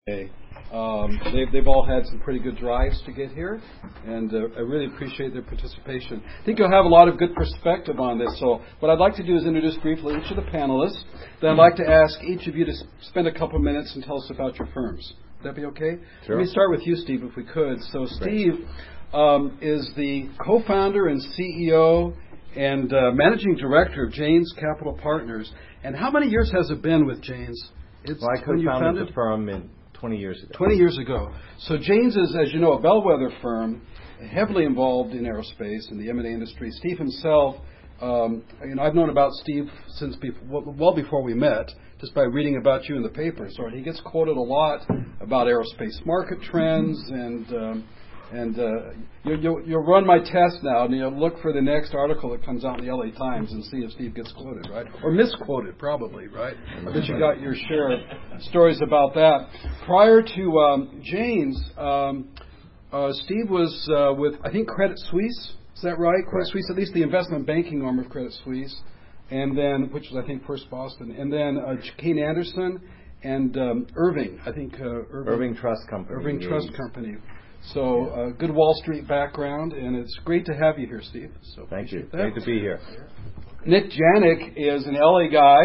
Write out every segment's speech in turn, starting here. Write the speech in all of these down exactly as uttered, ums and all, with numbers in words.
today. Um, they've, they've all had some pretty good drives to get here, and uh, I really appreciate their participation. I think you'll have a lot of good perspective on this. So what I'd like to do is introduce briefly each of the panelists. Then I'd like to ask each of you to spend a couple minutes and tell us about your firms. Would that be okay? Sure. Let me start with you, Steve, if we could. So Steve um, is the co-founder and C E O and uh, managing director of Janes Capital Partners. And how many years has it been with Janes? It's well, I co-founded the firm in twenty years ago. twenty years ago. So Janes is, as you know, a bellwether firm, heavily involved in aerospace and the M and A industry. Steve himself, um, you know, I've known about Steve since before, well before we met, just by reading about you in the papers. So he gets quoted a lot about aerospace market trends, and um, and uh, you, you'll, you'll run my test now, and you'll look for the next article that comes out in the L A Times and see if Steve gets quoted, right? Or misquoted, probably, right? I bet you got your share of stories about that. Prior to um, Janes, um, uh, Steve was uh, with, I think, Credit Suisse. Is that right? Credit Suisse, at least the investment banking arm of Credit Suisse, and then, which was, I think, First Boston, and then uh, Kane Anderson and um, Irving, I think. Uh, Irving, Irving Trust Company. Irving Trust Company. So, uh, good Wall Street background, and it's great to have you here, Steve. So thank you. That. Great to be here. Nick Janik is an L A guy,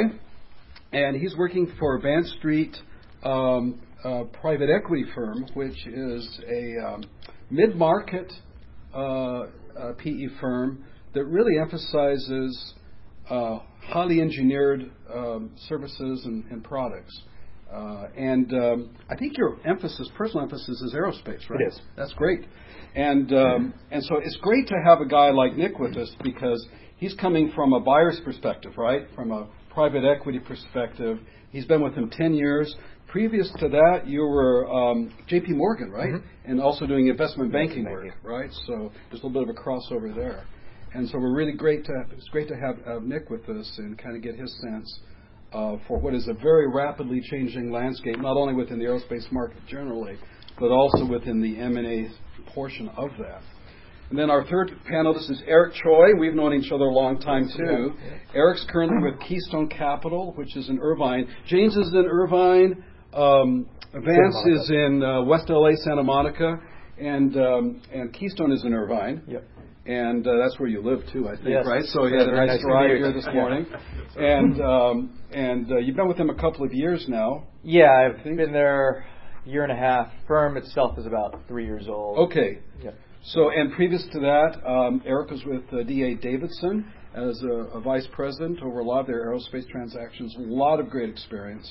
and he's working for Vance Street um, uh, private equity firm, which is a um, mid-market uh, uh, P E firm that really emphasizes uh, highly engineered um, services and, and products. Uh, and um, I think your emphasis, personal emphasis, is aerospace, right? It is. That's great. And um, and so it's great to have a guy like Nick with us because he's coming from a buyer's perspective, right? From a private equity perspective. He's been with him ten years. Previous to that, you were um, J P Morgan, right? Mm-hmm. And also doing investment banking work, right? So there's a little bit of a crossover there. And so we're really great to have, it's great to have uh, Nick with us and kind of get his sense Uh, for what is a very rapidly changing landscape, not only within the aerospace market generally, but also within the M and A portion of that. And then our third panelist is Eric Choi. We've known each other a long time, too. Eric's currently with Keystone Capital, which is in Irvine. James is in Irvine. Um, Vance is in uh, West L A, Santa Monica. And um, and Keystone is in Irvine. Yep. And uh, that's where you live, too, I think, yes. right? So you had a nice, nice ride here this morning. Yeah. And um, and uh, you've been with them a couple of years now. Yeah, I've been there a year and a half. Firm itself is about three years old. Okay. Yeah. So, and previous to that, um, Eric was with uh, D A Davidson as a, a vice president over a lot of their aerospace transactions. A lot of great experience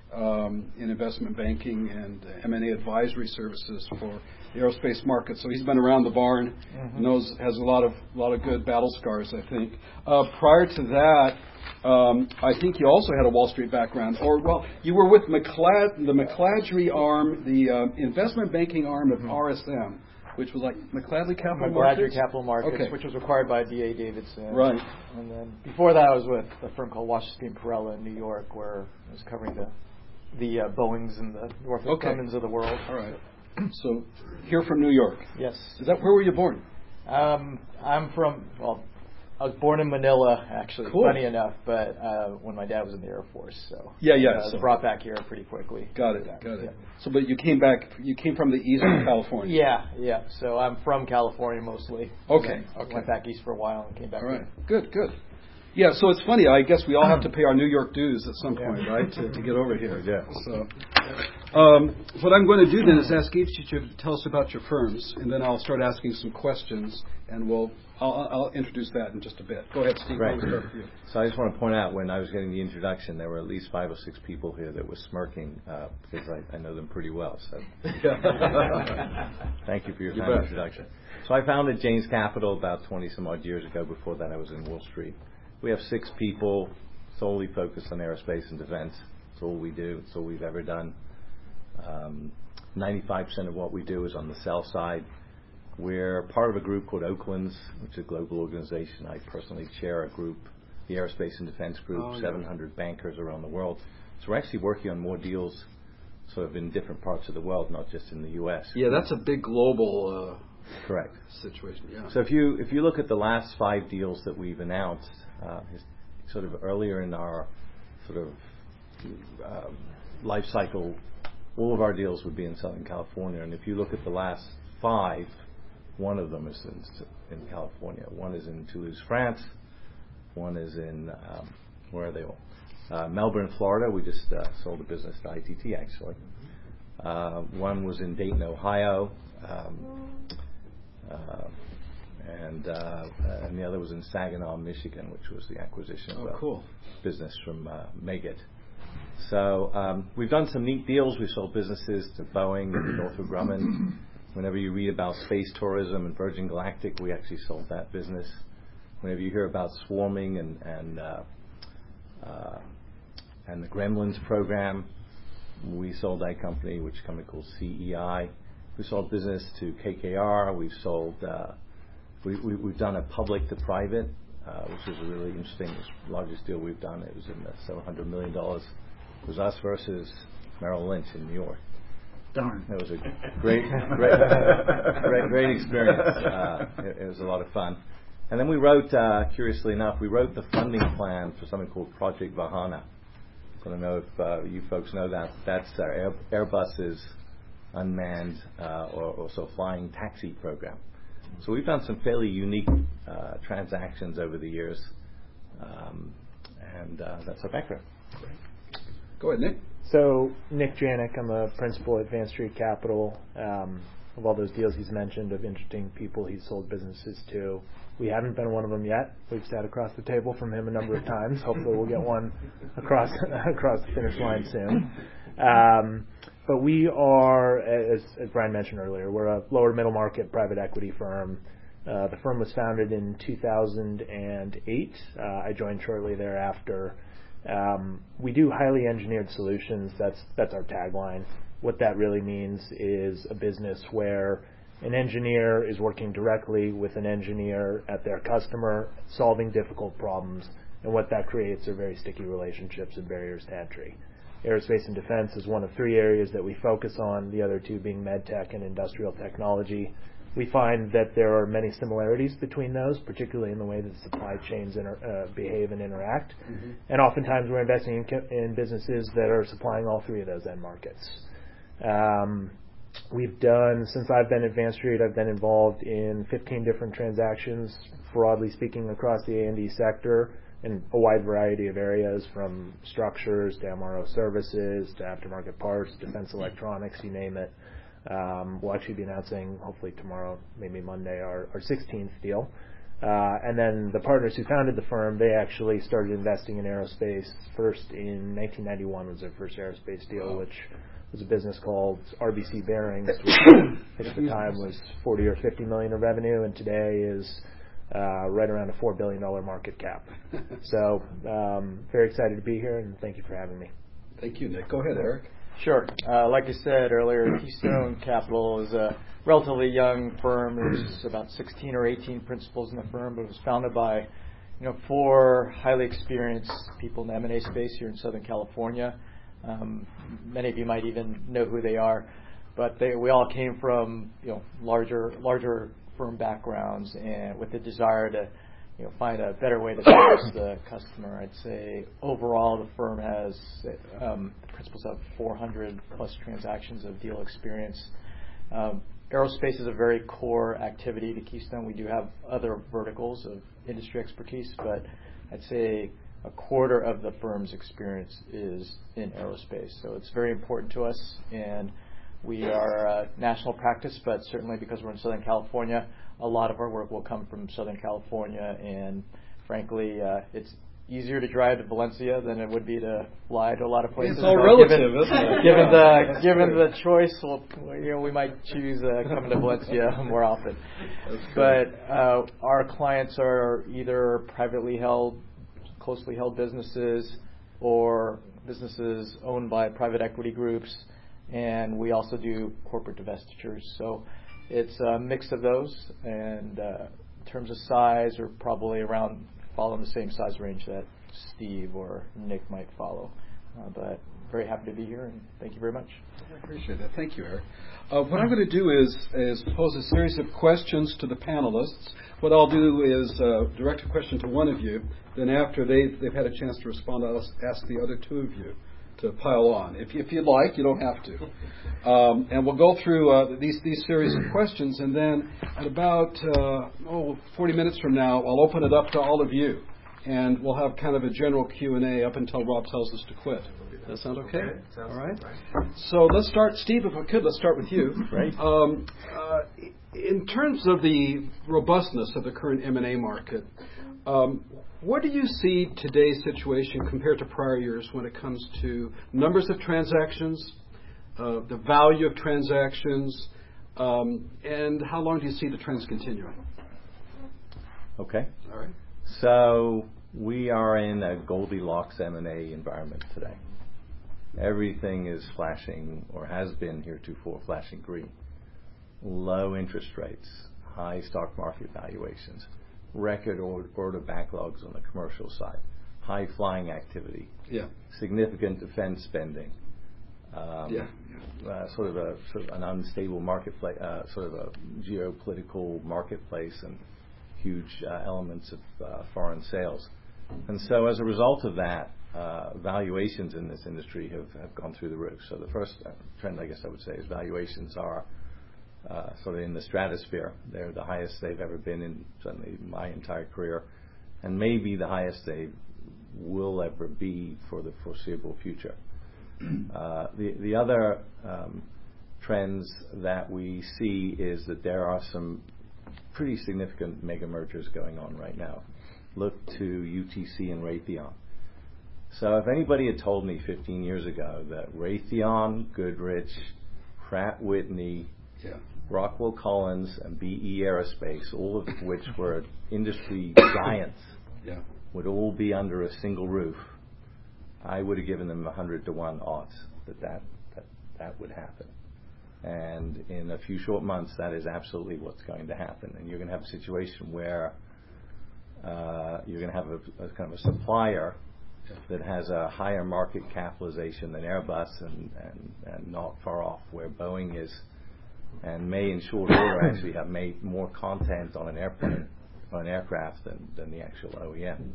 um, in investment banking and M and A advisory services for the aerospace market. So he's been around the barn, mm-hmm. knows, has a lot of lot of good battle scars, I think. Uh, prior to that, um, I think you also had a Wall Street background, or well, you were with McLad, the McLadry arm, the uh, investment banking arm of mm-hmm. R S M, which was like McLadry Capital McLadry Markets. Capital Markets, okay. which was acquired by D A Davidson. Right. And then before that, I was with a firm called Washington Perella in New York, where I was covering the the uh, Boeings and the Northrop okay. Grumman's of the world. All right. So, here from New York. Yes. Is that where were you born? Um, I'm from, well, I was born in Manila, actually, cool. funny enough, but uh, when my dad was in the Air Force, so yeah, yeah, uh, I was so. brought back here pretty quickly. Got it, got it. Yeah. So, but you came back, you came from the east of California. Yeah, yeah. So I'm from California mostly. Okay, okay. Went back east for a while and came back. All right, here. good, good. Yeah, so it's funny. I guess we all have to pay our New York dues at some point, yeah. right, to, to get over here. Yeah. So, um, what I'm going to do then is ask each of you to tell us about your firms, and then I'll start asking some questions, and we'll I'll, I'll introduce that in just a bit. Go ahead, Steve. Right. I'll start with you. So I just want to point out, when I was getting the introduction, there were at least five or six people here that were smirking uh, because I, I know them pretty well. So thank you for your you kind bet. introduction. So I founded Janes Capital about twenty some odd years ago. Before that, I was in Wall Street. We have six people solely focused on aerospace and defense. It's all we do. It's all we've ever done. Um, ninety-five percent of what we do is on the sell side. We're part of a group called Oaklands, which is a global organization. I personally chair a group, the Aerospace and Defense Group, oh, yeah. seven hundred bankers around the world. So we're actually working on more deals sort of in different parts of the world, not just in the U S. Yeah, that's a big global uh, correct situation. Yeah. So if you if you look at the last five deals that we've announced, uh, sort of earlier in our sort of um, life cycle all of our deals would be in Southern California. And if you look at the last five, one of them is in, in California. One is in Toulouse, France. One is in, um, where are they all? Uh, Melbourne, Florida. We just uh, sold a business to I T T, actually. Uh, one was in Dayton, Ohio. Um, uh, and uh, and the other was in Saginaw, Michigan, which was the acquisition oh, of a cool. business from uh, Meggitt. So um, we've done some neat deals. We've sold businesses to Boeing and Northrop Grumman. Whenever you read about space tourism and Virgin Galactic, we actually sold that business. Whenever you hear about swarming and and uh, uh, and the Gremlins program, we sold that company, which is a company called C E I. We sold business to K K R. We've sold. Uh, we, we, we've done a public to private, uh, which was a really interesting. It was the largest deal we've done. It was in the seven hundred million dollars. It was us versus Merrill Lynch in New York. Darn. It was a great, great, great, great experience. Uh, it, it was a lot of fun. And then we wrote, uh, curiously enough, we wrote the funding plan for something called Project Vahana. I don't know if uh, you folks know that. That's uh, Air, Airbus's unmanned uh, or also flying taxi program. So we've done some fairly unique uh, transactions over the years, um, and uh, that's our background. Go ahead, Nick. So, Nick Janik, I'm a principal at Van Street Capital. Um, of all those deals he's mentioned of interesting people he's sold businesses to, we haven't been one of them yet. We've sat across the table from him a number of times. Hopefully we'll get one across across the finish line soon. Um, but we are, as, as Brian mentioned earlier, we're a lower middle market private equity firm. Uh, the firm was founded in two thousand eight. Uh, I joined shortly thereafter. Um, we do highly engineered solutions. That's that's our tagline. What that really means is a business where an engineer is working directly with an engineer at their customer, solving difficult problems, and what that creates are very sticky relationships and barriers to entry. Aerospace and defense is one of three areas that we focus on, the other two being med tech and industrial technology. We find that there are many similarities between those, particularly in the way that the supply chains inter, uh, behave and interact. Mm-hmm. And oftentimes we're investing in, in businesses that are supplying all three of those end markets. Um, we've done, since I've been at Van Street, I've been involved in fifteen different transactions, broadly speaking, across the A and D sector in a wide variety of areas, from structures to M R O services to aftermarket parts, defense electronics, you name it. Um, we'll actually be announcing, hopefully tomorrow, maybe Monday, our, our sixteenth deal. Uh, and then the partners who founded the firm, they actually started investing in aerospace first in nineteen ninety-one was their first aerospace deal, which was a business called R B C Bearings, which at the time was forty or fifty million of revenue, and today is uh, right around a four billion dollars market cap. So um, very excited to be here, and thank you for having me. Thank you, Nick. Go ahead, Eric. Sure. Uh, like I said earlier, Keystone Capital is a relatively young firm. There's about sixteen or eighteen principals in the firm, but it was founded by, you know, four highly experienced people in the M and A space here in Southern California. Um, many of you might even know who they are, but they, we all came from, you know, larger larger firm backgrounds and with the desire to, you know, find a better way to service the customer. I'd say overall the firm has, um, the principals have four hundred plus transactions of deal experience. Um, aerospace is a very core activity to Keystone. We do have other verticals of industry expertise, but I'd say a quarter of the firm's experience is in aerospace. So it's very important to us, and we are a national practice, but certainly because we're in Southern California, a lot of our work will come from Southern California, and frankly, uh, it's easier to drive to Valencia than it would be to fly to a lot of places. It's all so relative, given, isn't it? Given the given the choice, we'll, you know, we might choose uh, coming to Valencia more often. But uh, our clients are either privately held, closely held businesses, or businesses owned by private equity groups, and we also do corporate divestitures. So it's a mix of those, and uh, in terms of size, we're probably around following the same size range that Steve or Nick might follow. Uh, but very happy to be here, and thank you very much. I appreciate that. Thank you, Eric. Uh, what I'm going to do is, is pose a series of questions to the panelists. What I'll do is uh, direct a question to one of you. Then after they've, they've had a chance to respond, I'll ask the other two of you to pile on. If, if you'd like, you don't have to. Um, and we'll go through uh, these these series of questions, and then at about uh, oh, forty minutes from now, I'll open it up to all of you, and we'll have kind of a general Q and A up until Rob tells us to quit. Does that sound okay? okay. Sounds all right. So let's start, Steve, if I could, let's start with you. Right. Um, uh, in terms of the robustness of the current M and A market, um, what do you see today's situation compared to prior years when it comes to numbers of transactions, uh, the value of transactions, um, and how long do you see the trends continuing? Okay. All right. So we are in a Goldilocks M and A environment today. Everything is flashing, or has been heretofore flashing green. Low interest rates, high stock market valuations, record order backlogs on the commercial side, high flying activity, yeah, significant defense spending, um, yeah, uh, sort of a sort of an unstable marketplace, uh, sort of a geopolitical marketplace, and huge uh, elements of uh, foreign sales. And so, as a result of that, uh, valuations in this industry have, have gone through the roof. So the first uh, trend, I guess I would say, is valuations are Uh, sort of in the stratosphere. They're the highest they've ever been in certainly my entire career, and maybe the highest they will ever be for the foreseeable future. Uh, the the other um, trends that we see is that there are some pretty significant mega mergers going on right now. Look to U T C and Raytheon. So if anybody had told me fifteen years ago that Raytheon, Goodrich, Pratt Whitney, yeah. Rockwell Collins, and B E Aerospace, all of which were industry giants, yeah. would all be under a single roof, I would have given them a hundred to one odds that that, that that would happen. And in a few short months, that is absolutely what's going to happen. And you're going to have a situation where uh, you're going to have a, a kind of a supplier that has a higher market capitalization than Airbus, and, and, and not far off where Boeing is, and may in short order actually have made more content on an airplane, on an aircraft than, than the actual O E M.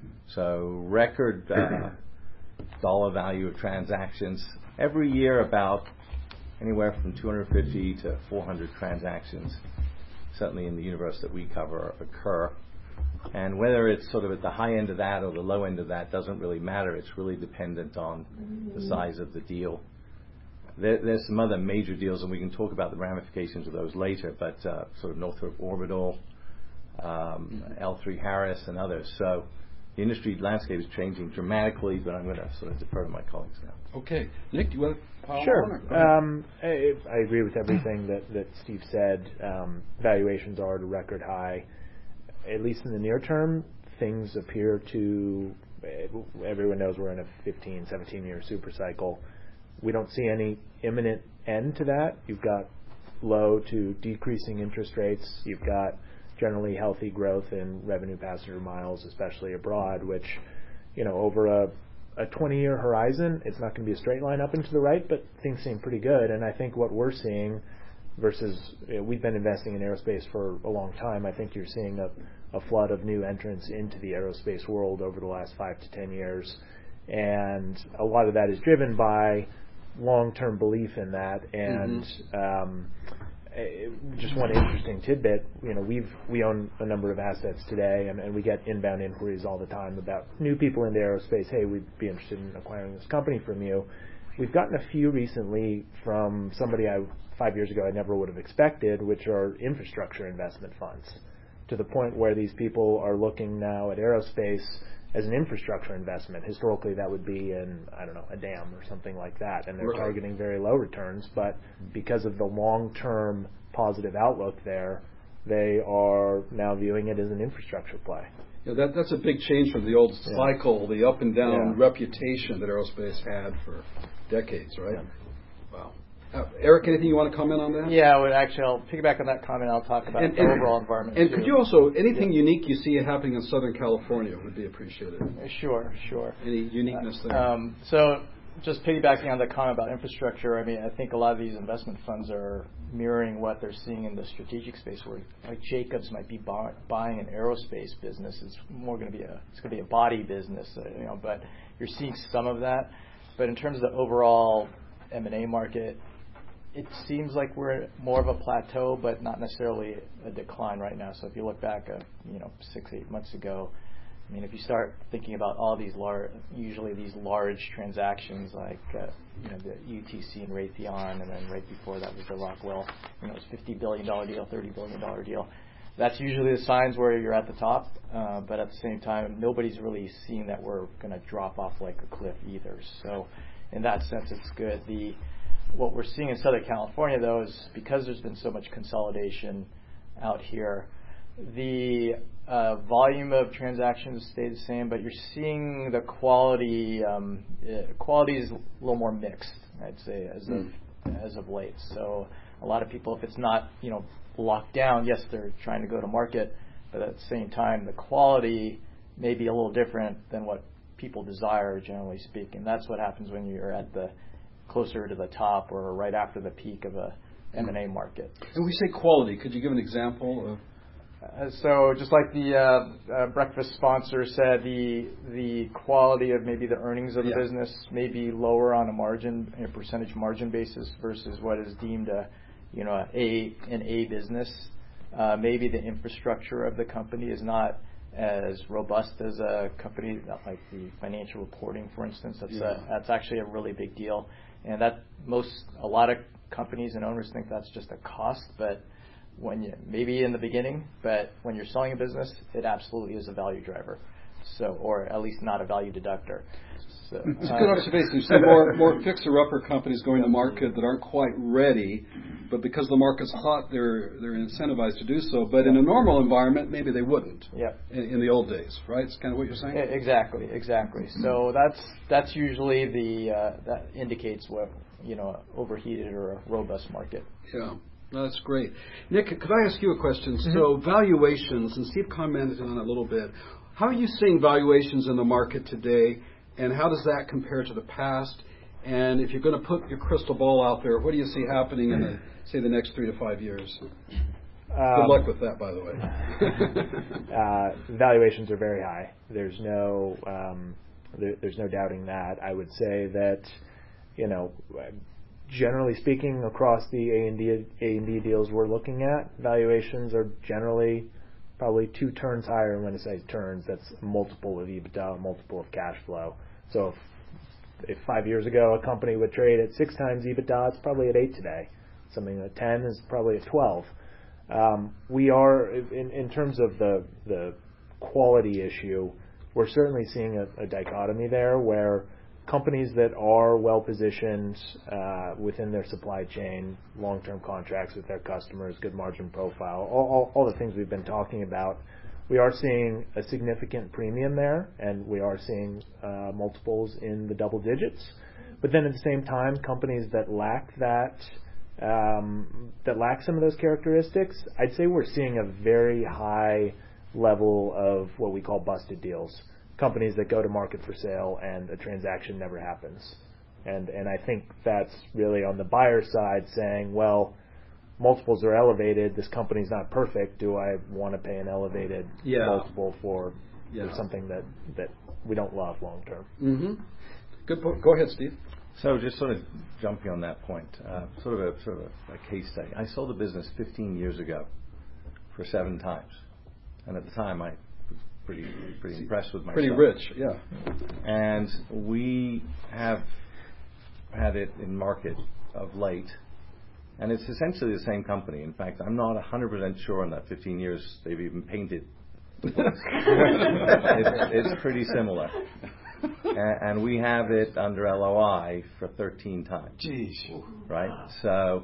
So record uh, dollar value of transactions. Every year about anywhere from two hundred fifty to four hundred transactions, certainly in the universe that we cover, occur. And whether it's sort of at the high end of that or the low end of that doesn't really matter. It's really dependent on the size of the deal. There, there's some other major deals, and we can talk about the ramifications of those later, but uh, sort of Northrop Orbital, um, L three Harris, and others. So the industry landscape is changing dramatically, but I'm going to sort of defer to my colleagues now. Okay. Nick, do you want to follow Sure. on? Um, I, I agree with everything that, that Steve said. Um, valuations are at a record high. At least in the near term, things appear to, everyone knows we're in a fifteen, seventeen year super cycle. We don't see any imminent end to that. You've got low to decreasing interest rates. You've got generally healthy growth in revenue passenger miles, especially abroad, which, you know, over a, a twenty year horizon, it's not going to be a straight line up and to the right, but things seem pretty good. And I think what we're seeing versus, you know, we've been investing in aerospace for a long time. I think you're seeing a, a flood of new entrants into the aerospace world over the last five to ten years. And a lot of that is driven by long-term belief in that. And mm-hmm. um, just one interesting tidbit, you know, we've we own a number of assets today, and, and we get inbound inquiries all the time about new people into aerospace. Hey, we'd be interested in acquiring this company from you. We've gotten a few recently from somebody I five years ago I never would have expected, which are infrastructure investment funds, to the point where these people are looking now at aerospace as an infrastructure investment. Historically, that would be in, I don't know, a dam or something like that, and they're right. targeting very low returns, but because of the long-term positive outlook there, they are now viewing it as an infrastructure play. Yeah, that, that's a big change from the old yeah. cycle, the up and down yeah. reputation that aerospace had for decades, right? Yeah. Wow. Uh, Eric, anything you want to comment on that? Yeah, well, actually, I'll piggyback on that comment. I'll talk about and, the and, overall environment. And too. could you also, anything yeah. unique you see happening in Southern California would be appreciated. Sure, sure. Any uniqueness uh, there? Um, so just piggybacking on the comment about infrastructure, I mean, I think a lot of these investment funds are mirroring what they're seeing in the strategic space, where like Jacobs might be buy, buying an aerospace business. It's more going to be a, it's going to be a body business, uh, you know, but you're seeing some of that. but in terms of the overall M and A market, it seems like we're more of a plateau, but not necessarily a decline right now. So if you look back, uh, you know, six, eight months ago, I mean, if you start thinking about all these large, usually these large transactions like, uh, you know, the U T C and Raytheon, and then right before that was the Rockwell, you know, it was fifty billion dollars deal, thirty billion dollars deal. That's usually the signs where you're at the top, uh, but at the same time, nobody's really seeing that we're going to drop off like a cliff either. So in that sense, it's good. The What we're seeing in Southern California, though, is because there's been so much consolidation out here, the uh, volume of transactions stay the same, but you're seeing the quality. Um, uh, quality is a little more mixed, I'd say, as mm. of as of late. So a lot of people, if it's not, you know, locked down, yes, they're trying to go to market, but at the same time, the quality may be a little different than what people desire, generally speaking. That's what happens when you're at the closer to the top or right after the peak of a M and A market. And we say quality. Could you give an example of? Uh, so just like the uh, uh, breakfast sponsor said, the the quality of maybe the earnings of the yeah. business may be lower on a margin, a percentage margin basis versus what is deemed a, you know, a an A business. Uh, maybe the infrastructure of the company is not as robust as a company like the financial reporting, for instance. That's yeah. a, that's actually a really big deal, and that most a lot of companies and owners think that's just a cost, but when you maybe in the beginning, but when you're selling a business, it absolutely is a value driver. So, or at least not a value deductor. So, it's a uh, good observation. You see more more fixer-upper companies going to market that aren't quite ready, but because the market's hot, they're they're incentivized to do so. But in a normal environment, maybe they wouldn't. Yeah. In, in the old days, right? It's kind of what you're saying. Exactly, exactly. So that's that's usually the uh, that indicates what you know overheated or a robust market. Yeah. No, that's great. Nick, could I ask you a question? Mm-hmm. So valuations, and Steve commented on it a little bit. How are you seeing valuations in the market today, and how does that compare to the past? And if you're going to put your crystal ball out there, what do you see happening in, the, say, the next three to five years? Um, Good luck with that, by the way. uh, valuations are very high. There's no um, there, there's no doubting that. I would say that, you know, generally speaking, across the A and D A and D deals we're looking at, valuations are generally probably two turns higher. And when I say turns, that's a multiple of EBITDA, a multiple of cash flow. So if, if five years ago a company would trade at six times EBITDA, it's probably at eight today. Something at ten is probably at twelve. Um, we are, in, in terms of the the quality issue, we're certainly seeing a, a dichotomy there where companies that are well positioned uh, within their supply chain, long-term contracts with their customers, good margin profile, all, all, all the things we've been talking about, we are seeing a significant premium there, and we are seeing uh, multiples in the double digits. But then at the same time, companies that lack that, um, that lack some of those characteristics, I'd say we're seeing a very high level of what we call busted deals. Companies that go to market for sale and a transaction never happens. And and I think that's really on the buyer side saying, well, multiples are elevated, this company's not perfect, do I want to pay an elevated yeah. multiple for, yeah. for something that, that we don't love long term? Mm-hmm. Good point. Go ahead, Steve. So just sort of jumping on that point, uh, sort of a sort of a, a case study. I sold a business fifteen years ago for seven times, and at the time I was pretty pretty impressed with myself. Pretty rich, yeah. And we have had it in market of late, and it's essentially the same company. In fact, I'm not one hundred percent sure in that fifteen years they've even painted. it's, it's pretty similar. And we have it under L O I for thirteen times. Jeez. Right? So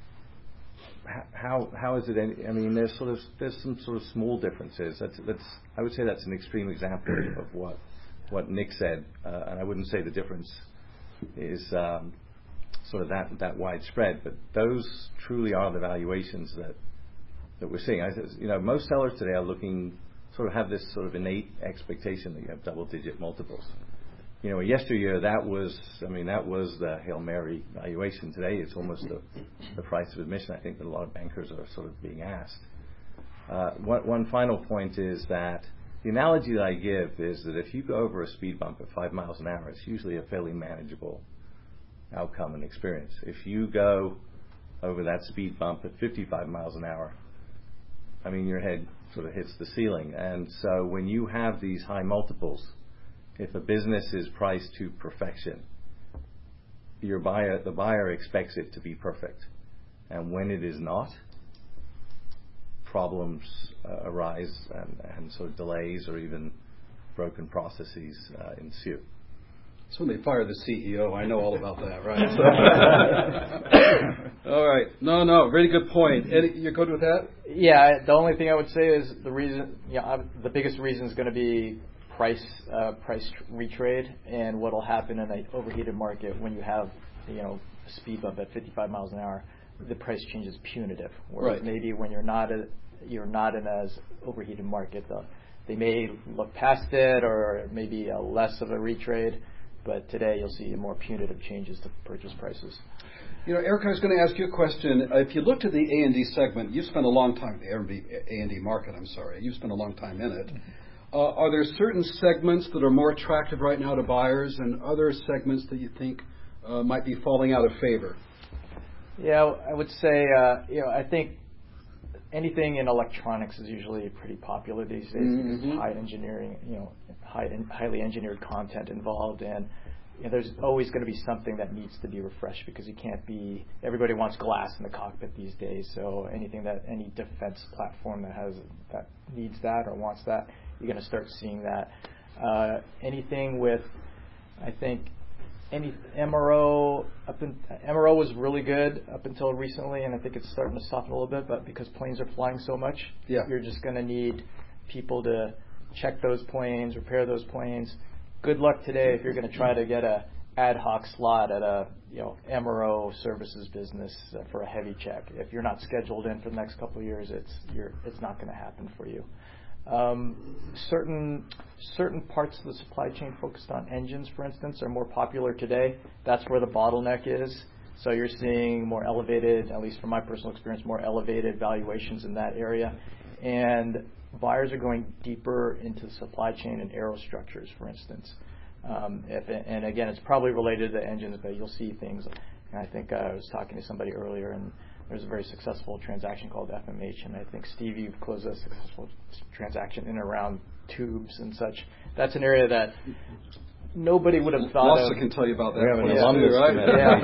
how how is it any, I mean there's sort of there's some sort of small differences. That's that's I would say that's an extreme example of what what Nick said, uh, and I wouldn't say the difference is um, sort of that that widespread, but those truly are the valuations that that we're seeing. I, you know, most sellers today are looking sort of have this sort of innate expectation that you have double digit multiples. You know, yesteryear that was, I mean, that was the Hail Mary valuation. Today it's almost the, the price of admission. I think that a lot of bankers are sort of being asked. Uh, one, one final point is that The analogy that I give is that if you go over a speed bump at five miles an hour, it's usually a fairly manageable outcome and experience. If you go over that speed bump at fifty-five miles an hour, I mean, your head sort of hits the ceiling. And so when you have these high multiples, if a business is priced to perfection, your buyer, the buyer expects it to be perfect. And when it is not, problems uh, arise and, and sort of delays or even broken processes uh, ensue. So when they fire the C E O, I know all about that, right? So. All right. No, no, really good point. Eddie, you're good with that? Yeah, the only thing I would say is the reason, yeah, you know, the biggest reason is going to be price, uh, price retrade, and what will happen in an overheated market when you have, you know, a speed bump at fifty-five miles an hour. The price change is punitive. Whereas right. maybe when you're not a, you're not in as overheated market, though, they may look past it or maybe a less of a retrade. But today you'll see more punitive changes to purchase prices. You know, Eric, I was going to ask you a question. Uh, if you looked at the A and D segment, you spent a long time, the A and D market, I'm sorry, you spent a long time in it. Uh, are there certain segments that are more attractive right now to buyers and other segments that you think uh, might be falling out of favor? Yeah, I would say, uh, you know, I think anything in electronics is usually pretty popular these days mm-hmm. because high engineering, you know, high, highly engineered content involved, and you know, there's always going to be something that needs to be refreshed because you can't be. Everybody wants glass in the cockpit these days, so anything that any defense platform that has that needs that or wants that, you're going to start seeing that. Uh, anything with, I think. Any M R O up in, M R O was really good up until recently, and I think it's starting to soften a little bit. But because planes are flying so much, yeah. you're just going to need people to check those planes, repair those planes. Good luck today if you're going to try to get a ad hoc slot at a you know M R O services business uh, for a heavy check. If you're not scheduled in for the next couple of years, it's you're it's not going to happen for you. Um, certain certain parts of the supply chain focused on engines, for instance, are more popular today. That's where the bottleneck is. So you're seeing more elevated, at least from my personal experience, more elevated valuations in that area. And buyers are going deeper into the supply chain and aerostructures, for instance. Um, if, and again, it's probably related to engines, but you'll see things. And I think uh, I was talking to somebody earlier, and there's a very successful transaction called F M H, and I think Steve, you've closed a successful transaction in and around tubes and such. That's an area that nobody would have thought Lassa of. can tell you about that. We have an yeah, alumnus, right?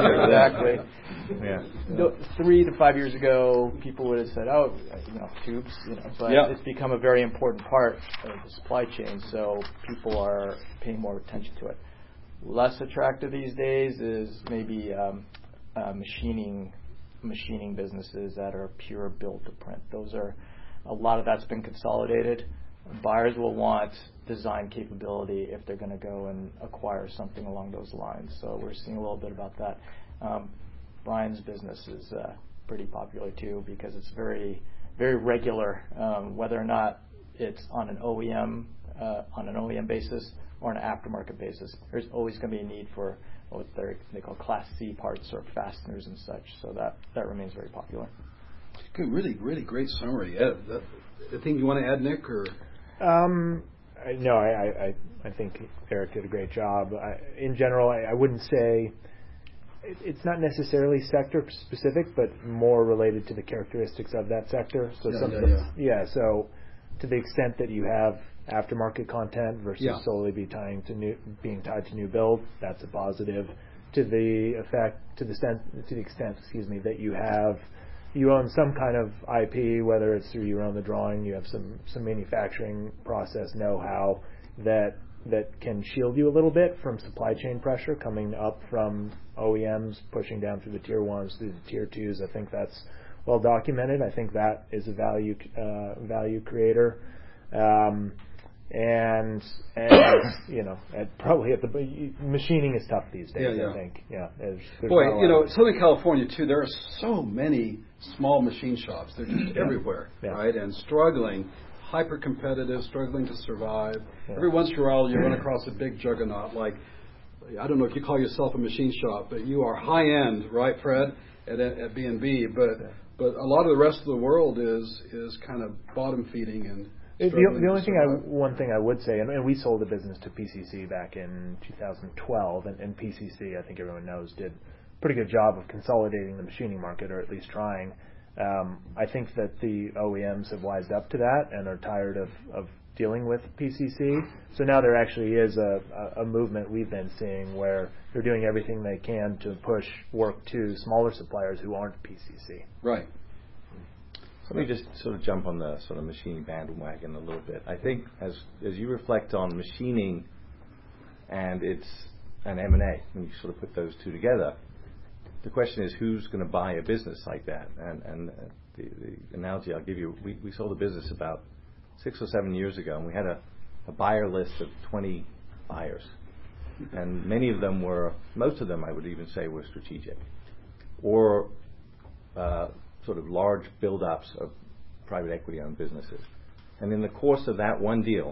Yeah, exactly. Yeah. No, three to five years ago, people would have said, "Oh, you know, tubes," you know, but yeah. it's become a very important part of the supply chain, so people are paying more attention to it. Less attractive these days is maybe um, uh, machining. machining businesses that are pure build to print. Those are, a lot of that's been consolidated. Buyers will want design capability if they're going to go and acquire something along those lines. So we're seeing a little bit about that. Um, Brian's business is uh, pretty popular too because it's very, very regular, um, whether or not it's on an O E M, uh, on an O E M basis or an aftermarket basis. There's always going to be a need for what they call Class C parts or fasteners and such. So that, that remains very popular. Good, really, really great summary. Ed, that, anything you want to add, Nick? Or um, I, no, I, I I think Eric did a great job. I, in general, I, I wouldn't say it, it's not necessarily sector specific, but more related to the characteristics of that sector. So yeah, some yeah, of the, yeah. yeah. So to the extent that you have aftermarket content versus yeah. solely be tying to new, being tied to new build, that's a positive. To the effect, to the extent, to the extent, excuse me, that you have, you own some kind of I P, whether it's through you own the drawing, you have some some manufacturing process know-how that that can shield you a little bit from supply chain pressure coming up from O E Ms, pushing down through the tier ones, through the tier twos. I think that's well documented. I think that is a value uh, value creator. Um, And, and you know, at probably at the machining is tough these days. Yeah, yeah. I think, yeah. There's, there's Boy, you know, Southern California too. There are so many small machine shops. They're just yeah. everywhere, yeah. right? And struggling, hyper competitive, struggling to survive. Yeah. Every once in a while, you run across a big juggernaut. Like, I don't know if you call yourself a machine shop, but you are high end, right, Fred, at at B and B. But yeah. but a lot of the rest of the world is is kind of bottom feeding and. The, the only thing, I, one thing I would say, and, and we sold the business to P C C back in two thousand twelve, and, and P C C, I think everyone knows, did a pretty good job of consolidating the machining market, or at least trying. Um, I think that the O E Ms have wised up to that and are tired of, of dealing with P C C. So now there actually is a, a, a movement we've been seeing where they're doing everything they can to push work to smaller suppliers who aren't P C C. Right. Let me just sort of jump on the sort of machining bandwagon a little bit. I think as as you reflect on machining and it's an M and A, when you sort of put those two together, the question is who's going to buy a business like that? And, and the, the analogy I'll give you, we, we sold a business about six or seven years ago, and we had a, a buyer list of twenty buyers. And many of them were, most of them I would even say were strategic, or uh, sort of large build-ups of private equity-owned businesses. And in the course of that one deal,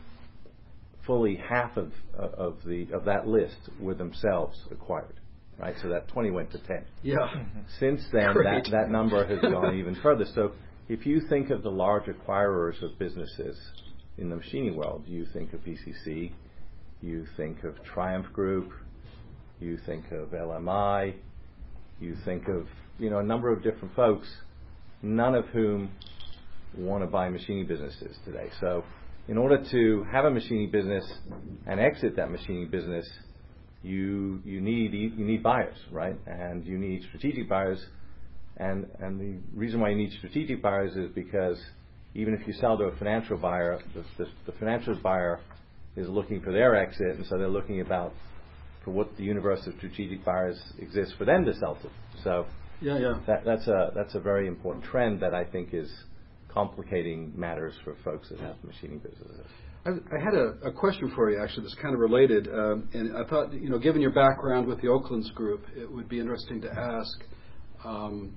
fully half of uh, of the of that list were themselves acquired. Right, so that twenty went to ten. Yeah. Since then, that, that number has gone even further. So if you think of the large acquirers of businesses in the machining world, you think of P C C, you think of Triumph Group, you think of L M I, you think of, you know, a number of different folks, none of whom want to buy machining businesses today. So in order to have a machining business and exit that machining business, you you need you need buyers, right? And you need strategic buyers. And and the reason why you need strategic buyers is because even if you sell to a financial buyer, the, the, the financial buyer is looking for their exit, and so they're looking about for what the universe of strategic buyers exists for them to sell to. So yeah, yeah. That, that's a that's a very important trend that I think is complicating matters for folks that have machining businesses. I, I had a, a question for you, actually, that's kind of related, um, and I thought, you know, given your background with the Oaklands Group, it would be interesting to ask um,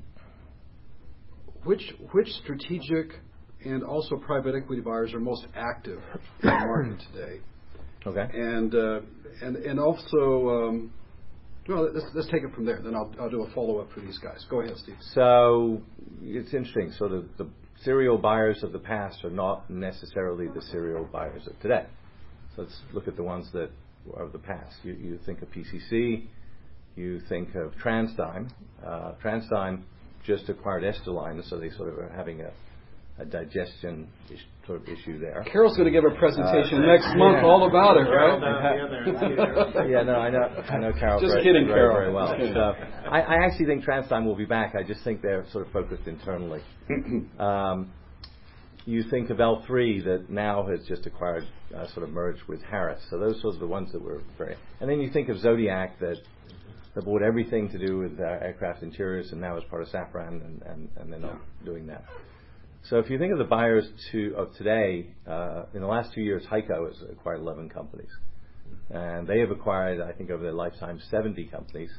which which strategic and also private equity buyers are most active in the market today. Okay. And uh, and and also, um, well, let's, let's take it from there. Then I'll I'll do a follow up for these guys. Go ahead, Steve. So it's interesting. So the, the serial buyers of the past are not necessarily the serial buyers of today. So let's look at the ones that are of the past. You, you think of P C C, you think of TransDigm. Uh, TransDigm just acquired Esterline, so they sort of are having a, a digestion is, sort of issue there. Carol's going to give a presentation uh, next month yeah. all about it, right? Yeah, no, I know, I know Carol just very, kidding, very, Carol. very well. So I, I actually think TransDigm will be back. I just think they're sort of focused internally. um, you think of L three that now has just acquired, uh, sort of merged with Harris. So those are the ones that were very. And then you think of Zodiac that that bought everything to do with uh, aircraft interiors and now is part of Safran, and, and, and they're not yeah. doing that. So if you think of the buyers to, of today, uh, in the last two years, HEICO has acquired eleven companies. And they have acquired, I think, over their lifetime, seventy companies.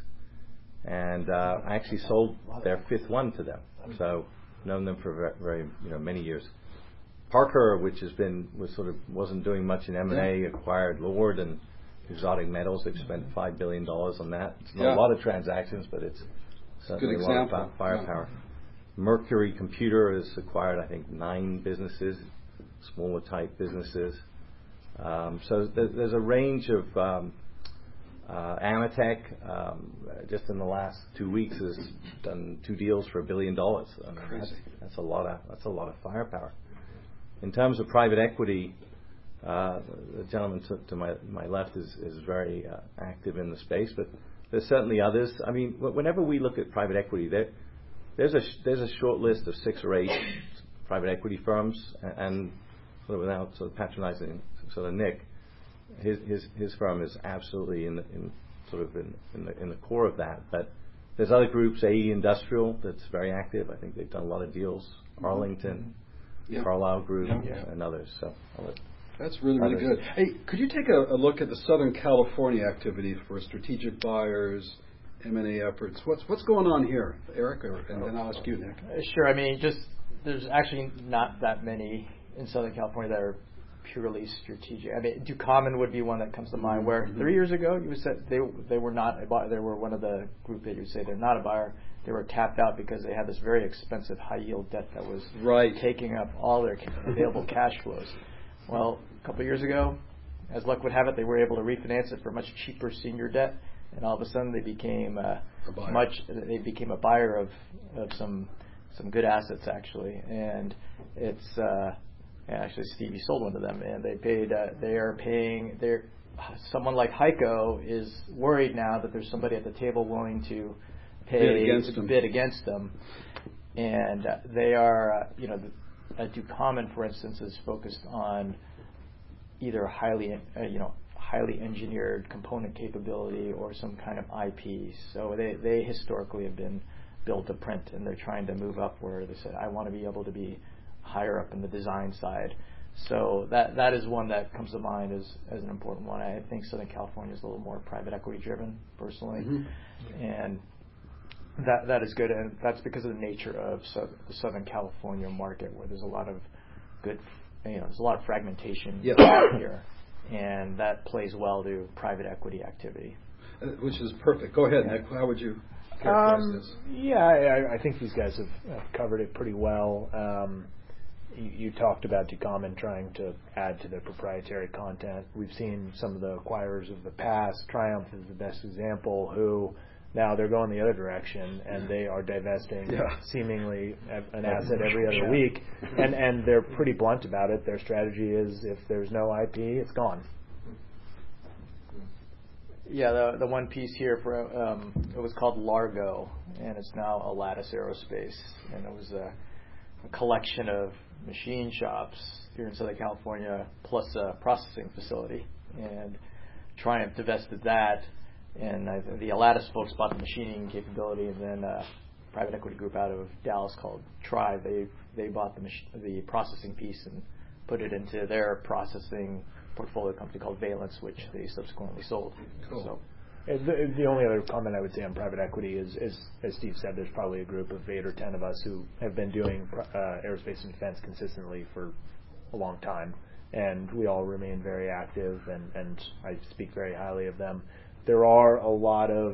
And uh, I actually sold their fifth one to them. So known them for very, very you know, many years. Parker, which has been, was sort of, wasn't doing much in M and A, acquired Lord and Exotic Metals. They've spent five billion dollars on that. It's not yeah. a lot of transactions, but it's certainly a lot of firepower. Yeah. Mercury Computer has acquired, I think, nine businesses, smaller type businesses. Um, so there, there's a range of um, uh, Amatec, um, just in the last two weeks, has done two deals for a billion dollars. I mean, that's, that's a lot of that's a lot of firepower. In terms of private equity, uh, the gentleman to, to my my left is is very uh, active in the space, but there's certainly others. I mean, whenever we look at private equity, there. There's a there's a short list of six or eight private equity firms, and sort of without sort of patronizing sort of Nick, his his his firm is absolutely in the, in sort of in in the, in the core of that. But there's other groups, A E Industrial, that's very active. I think they've done a lot of deals. Arlington, yeah. Carlyle Group, yeah. and others. So I'll let that's really really others. good. Hey, could you take a, a look at the Southern California activity for strategic buyers? M and A efforts. What's what's going on here, Eric? Or, and then I'll ask you, Nick. Sure. I mean, just there's actually not that many in Southern California that are purely strategic. I mean, Ducommun would be one that comes to mind. Where mm-hmm. three years ago you said they they were not a buyer. They were one of the group that you would say they're not a buyer. They were tapped out because they had this very expensive high yield debt that was right. taking up all their available cash flows. Well, a couple of years ago, as luck would have it, they were able to refinance it for much cheaper senior debt, and all of a sudden they became uh, a much. They became a buyer of of some some good assets actually, and it's. Uh, Actually, Stevie sold one to them, and they paid. Uh, they are paying. They're someone like Heiko is worried now that there's somebody at the table willing to pay bid against to them. bid against them, and uh, they are. Uh, you know, uh, Ducommun, for instance, is focused on either highly, uh, you know, highly engineered component capability or some kind of I P. So they they historically have been built to print, and they're trying to move up where they said, I want to be able to be higher up in the design side. So that that is one that comes to mind as, as an important one. I think Southern California is a little more private equity driven, personally. Mm-hmm. And that that is good. And that's because of the nature of so, the Southern California market, where there's a lot of good, you know, there's a lot of fragmentation yes. here. And that plays well to private equity activity. Uh, which is perfect. Go ahead, yeah. Nick. How would you characterize um, this? Yeah, I, I think these guys have, have covered it pretty well. Um, You, you talked about Ducommun trying to add to their proprietary content. We've seen some of the acquirers of the past. Triumph is the best example, who now they're going the other direction, and they are divesting yeah. seemingly an asset every other yeah. week. And, and they're pretty blunt about it. Their strategy is if there's no I P, it's gone. Yeah, the the one piece here for um, it was called Largo, and it's now Alatus Aerospace, and it was a, a collection of machine shops here in Southern California, plus a processing facility. And Triumph divested that, and I, the Alatus folks bought the machining capability, and then a private equity group out of Dallas called Tribe, they they bought the mach- the processing piece and put it into their processing portfolio company called Valence, which they subsequently sold. Cool. So. The, the only other comment I would say on private equity is, is, as Steve said, there's probably a group of eight or ten of us who have been doing uh, aerospace and defense consistently for a long time, and we all remain very active, and, and I speak very highly of them. There are a lot of,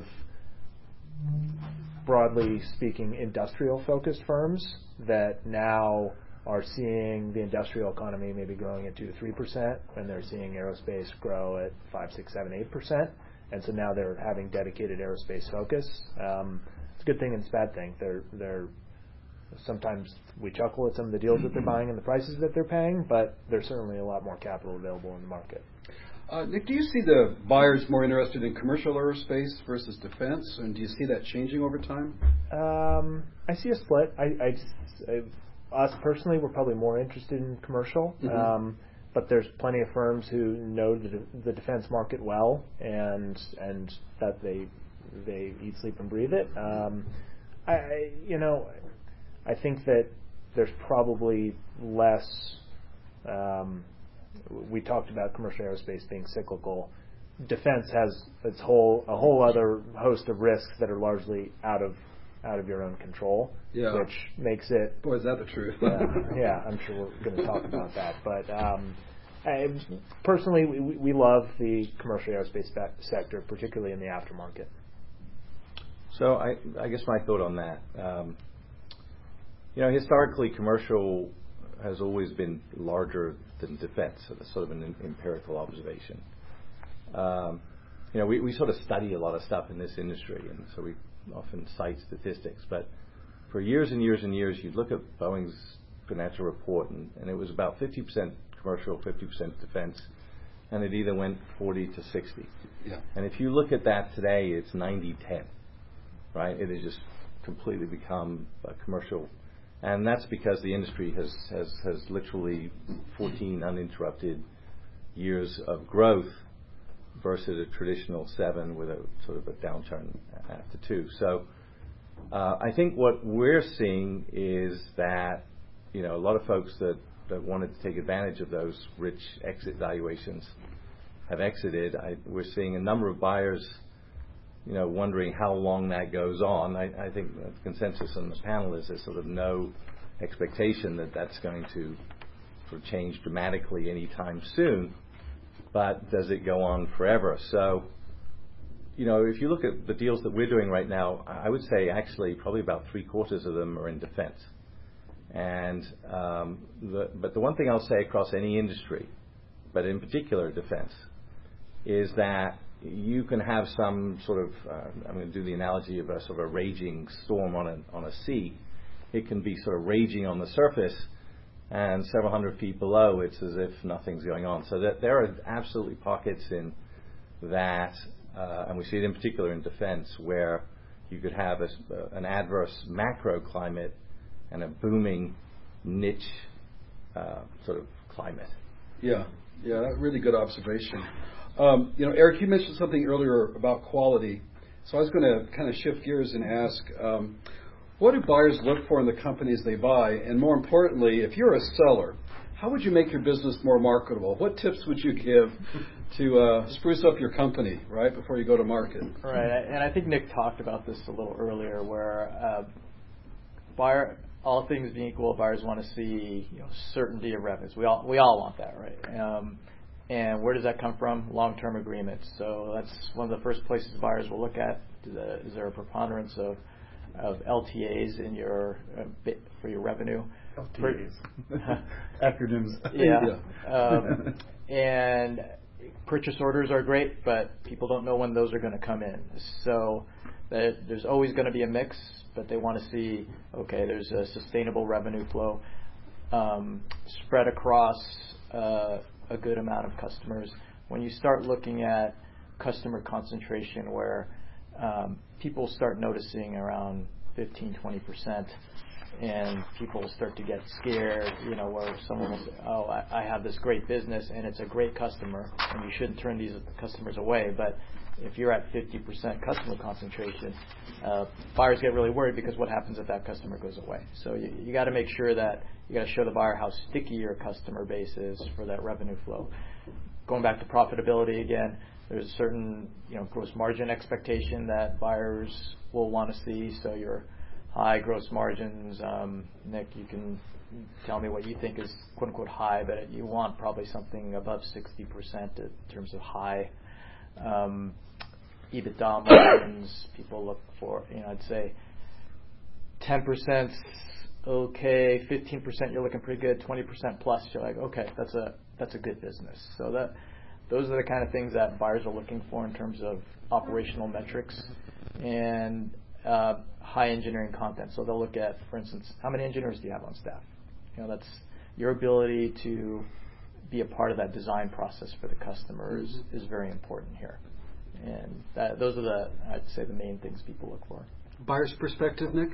broadly speaking, industrial-focused firms that now are seeing the industrial economy maybe growing at two to three percent, and they're seeing aerospace grow at five, six, seven, eight percent. And so now they're having dedicated aerospace focus. Um, it's a good thing and it's a bad thing. They're they're sometimes we chuckle at some of the deals that they're buying and the prices that they're paying, but there's certainly a lot more capital available in the market. Uh, Nick, do you see the buyers more interested in commercial aerospace versus defense, and do you see that changing over time? Um, I see a split. I, I, I, us personally, we're probably more interested in commercial. Mm-hmm. Um, But there's plenty of firms who know the, de- the defense market well, and and that they they eat, sleep, and breathe it. Um, I, I you know, I think that there's probably less. Um, we talked about commercial aerospace being cyclical. Defense has its whole a whole other host of risks that are largely out of out of your own control, yeah. which makes it. Boy, is that the truth? yeah, yeah, I'm sure we're going to talk about that. But um, I, personally, we, we love the commercial aerospace sector, particularly in the aftermarket. So I, I guess my thought on that, um, you know, historically, commercial has always been larger than defense. So that's sort of an empirical observation. Um, you know, we, we sort of study a lot of stuff in this industry, and so we often cite statistics. But for years and years and years, you'd look at Boeing's financial report, and, and it was about fifty percent commercial, fifty percent defense, and it either went forty to sixty. Yeah. And if you look at that today, it's ninety ten, right? It has just completely become a commercial. And that's because the industry has, has, has literally fourteen uninterrupted years of growth versus a traditional seven with a sort of a downturn after two. So uh, I think what we're seeing is that, you know, a lot of folks that, that wanted to take advantage of those rich exit valuations have exited. I, we're seeing a number of buyers, you know, wondering how long that goes on. I, I think the consensus on the panel is there's sort of no expectation that that's going to sort of change dramatically anytime soon, but does it go on forever? So, you know, if you look at the deals that we're doing right now, I would say actually probably about three quarters of them are in defense. And um, the, but the one thing I'll say across any industry, but in particular defense, is that you can have some sort of, uh, I'm going to do the analogy of a sort of a raging storm on a, on a sea. It can be sort of raging on the surface, and several hundred feet below, it's as if nothing's going on. So that there are absolutely pockets in that, uh, and we see it in particular in defense, where you could have a, uh, an adverse macro climate and a booming niche uh, sort of climate. Yeah, yeah, really good observation. Um, you know, Eric, you mentioned something earlier about quality. So I was going to kind of shift gears and ask, um, what do buyers look for in the companies they buy? And more importantly, if you're a seller, how would you make your business more marketable? What tips would you give to uh, spruce up your company, right, before you go to market? Right, and I think Nick talked about this a little earlier, where uh, buyer, all things being equal, buyers want to see, you know, certainty of revenues. We all we all want that, right? Um, and where does that come from? Long-term agreements. So that's one of the first places buyers will look at. Is there a preponderance of of L T As in your uh, bit for your revenue? L T As. Acronyms. Yeah. yeah. Um, and purchase orders are great, but people don't know when those are going to come in. So that there's always going to be a mix, but they want to see, okay, there's a sustainable revenue flow um, spread across uh, a good amount of customers. When you start looking at customer concentration, where um, people start noticing around fifteen, twenty percent, and people start to get scared, you know, where someone will say, oh, I, I have this great business and it's a great customer, and you shouldn't turn these customers away. But if you're at fifty percent customer concentration, uh, buyers get really worried, because what happens if that customer goes away? So you, you got to make sure that you got to show the buyer how sticky your customer base is for that revenue flow. Going back to profitability again, there's a certain, you know, gross margin expectation that buyers will want to see. So your high gross margins, um, Nick, you can tell me what you think is quote unquote high, but you want probably something above sixty percent in terms of high. Um, EBITDA margins, people look for, you know, I'd say ten percent okay, fifteen percent you're looking pretty good, twenty percent plus you're like, okay, that's a that's a good business. So that those are the kind of things that buyers are looking for in terms of operational metrics and uh, high engineering content. So they'll look at, for instance, how many engineers do you have on staff? You know, that's your ability to be a part of that design process for the customers mm-hmm. is very important here. And that, those are the, I'd say, the main things people look for. Buyer's perspective, Nick?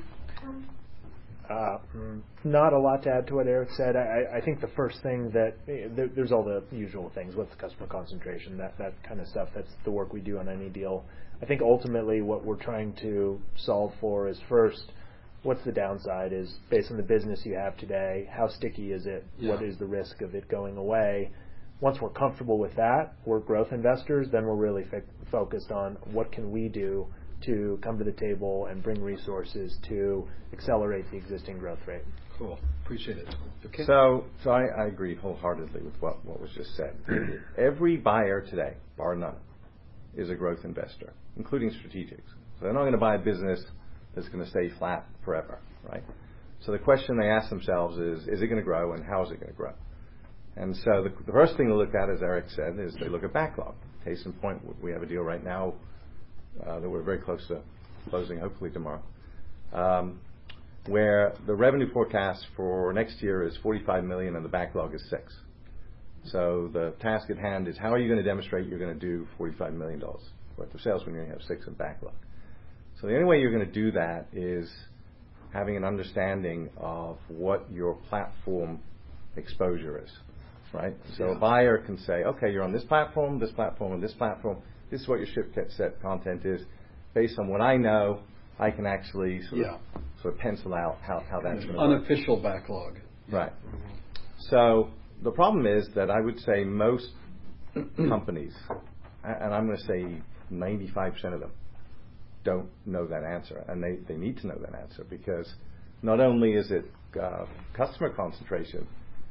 Uh, not a lot to add to what Eric said. I, I think the first thing that, there, there's all the usual things. What's the customer concentration? That, that kind of stuff. That's the work we do on any deal. I think ultimately what we're trying to solve for is first, what's the downside? Is based on the business you have today, how sticky is it? Yeah. What is the risk of it going away? Once we're comfortable with that, we're growth investors, then we're really f- focused on what can we do to come to the table and bring resources to accelerate the existing growth rate. Cool. Appreciate it. Okay. So so I, I agree wholeheartedly with what, what was just said. Every buyer today, bar none, is a growth investor, including strategics. So they're not going to buy a business that's going to stay flat forever, right? So the question they ask themselves is, is it going to grow, and how is it going to grow? And so the, the first thing to look at, as Eric said, is they look at backlog. Case in point, we have a deal right now uh, that we're very close to closing, hopefully tomorrow, um, where the revenue forecast for next year is forty-five million dollars and the backlog is six. So the task at hand is, how are you going to demonstrate you're going to do forty-five million dollars worth of sales when you only have six in backlog? So the only way you're going to do that is having an understanding of what your platform exposure is. Right? So yeah. A buyer can say, okay, you're on this platform, this platform, and this platform. This is what your ship set content is. Based on what I know, I can actually sort, yeah. of, sort of pencil out how, how that's going to work. Unofficial backlog. Right. Mm-hmm. So the problem is that I would say most companies, and I'm going to say ninety-five percent of them, don't know that answer. And they, they need to know that answer, because not only is it uh, customer concentration,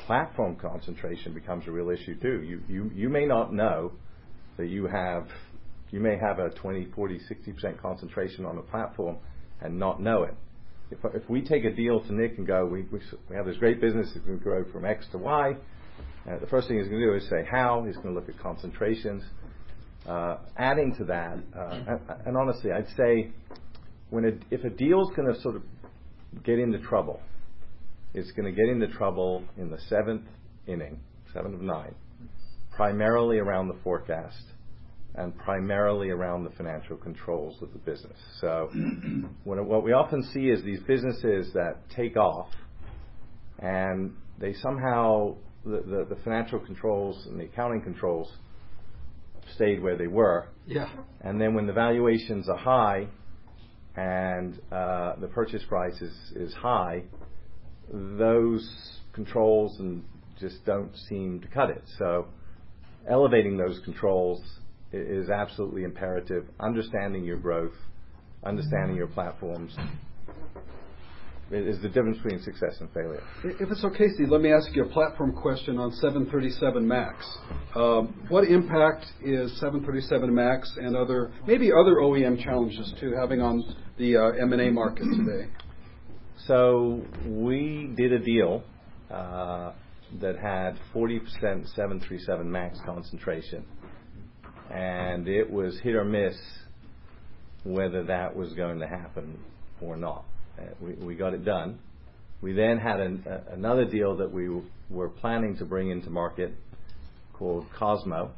platform concentration becomes a real issue too. You, you, you may not know that you have, you may have a twenty, forty, sixty percent concentration on a platform and not know it. If, if we take a deal to Nick and go, we, we, we have this great business that's going to grow from X to Y, uh, the first thing he's going to do is say how. He's going to look at concentrations. Uh, adding to that, uh, and, and honestly, I'd say when a, if a deal's going to sort of get into trouble, it's going to get into trouble in the seventh inning, seven of nine, primarily around the forecast and primarily around the financial controls of the business. So when, what we often see is these businesses that take off and they somehow, the, the, the financial controls and the accounting controls stayed where they were. Yeah. And then when the valuations are high and uh, the purchase price is, is high, those controls and just don't seem to cut it. So elevating those controls is absolutely imperative. Understanding your growth, understanding your platforms is the difference between success and failure. If it's okay, Steve, let me ask you a platform question on seven thirty-seven MAX. Um, what impact is seven thirty-seven MAX and other, maybe other O E M challenges too, having on the uh, M and A market today? So we did a deal uh, that had forty percent seven thirty-seven MAX concentration, and it was hit or miss whether that was going to happen or not. Uh, we, we got it done. We then had an, uh, another deal that we w- were planning to bring into market called Cosmo.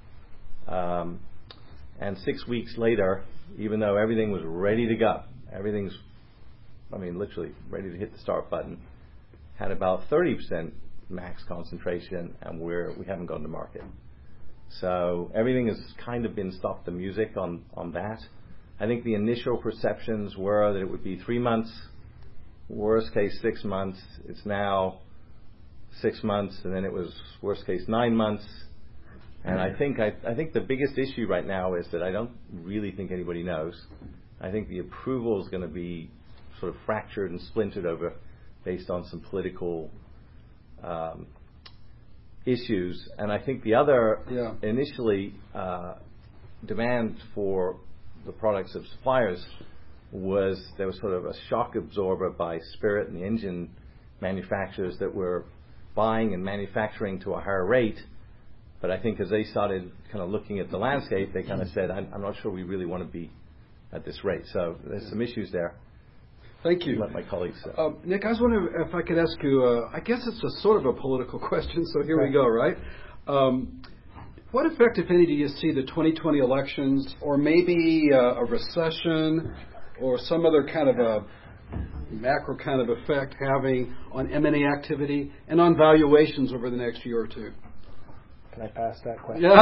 Um, and six weeks later, even though everything was ready to go, everything's, I mean, literally ready to hit the start button, had about thirty percent max concentration, and we're, we haven't gone to market. So everything has kind of been stop the music on, on that. I think the initial perceptions were that it would be three months, worst case six months. It's now six months, and then it was worst case nine months. And I think I, I think the biggest issue right now is that I don't really think anybody knows. I think the approval is going to be sort of fractured and splintered over based on some political um, issues. And I think the other yeah. initially uh, demand for the products of suppliers was there was sort of a shock absorber by Spirit and the engine manufacturers that were buying and manufacturing to a higher rate. But I think as they started kind of looking at the landscape, they kind of said, I'm, I'm not sure we really want to be at this rate. So there's some issues there. Thank you. Let my colleagues say. Uh, Nick, I was wondering if I could ask you, uh, I guess it's a sort of a political question, so here we go, right? Um, what effect, if any, do you see the twenty twenty elections, or maybe uh, a recession, or some other kind of a macro kind of effect having on M and A activity and on valuations over the next year or two? Can I pass that question? Yeah.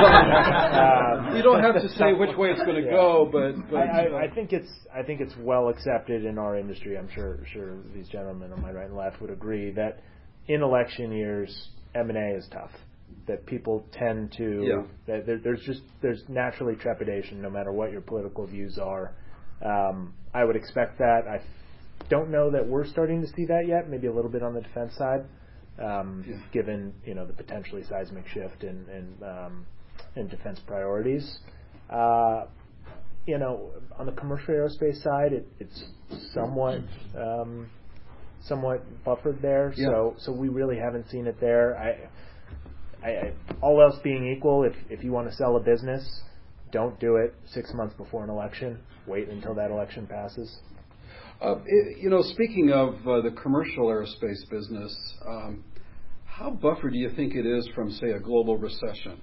um, you don't have to say which way it's going to yeah. go, but, but I, I, I think it's I think it's well accepted in our industry. I'm sure sure these gentlemen on my right and left would agree that in election years M and A is tough. That people tend to yeah. that there, there's just there's naturally trepidation no matter what your political views are. Um, I would expect that. I don't know that we're starting to see that yet. Maybe a little bit on the defense side. Um, yeah. Given you know the potentially seismic shift in in, um, in defense priorities, uh, you know on the commercial aerospace side, it, it's somewhat um, somewhat buffered there. Yeah. So so we really haven't seen it there. I, I, I, all else being equal, if if you want to sell a business, don't do it six months before an election. Wait until that election passes. Uh, it, you know, speaking of uh, the commercial aerospace business, um, how buffered do you think it is from, say, a global recession?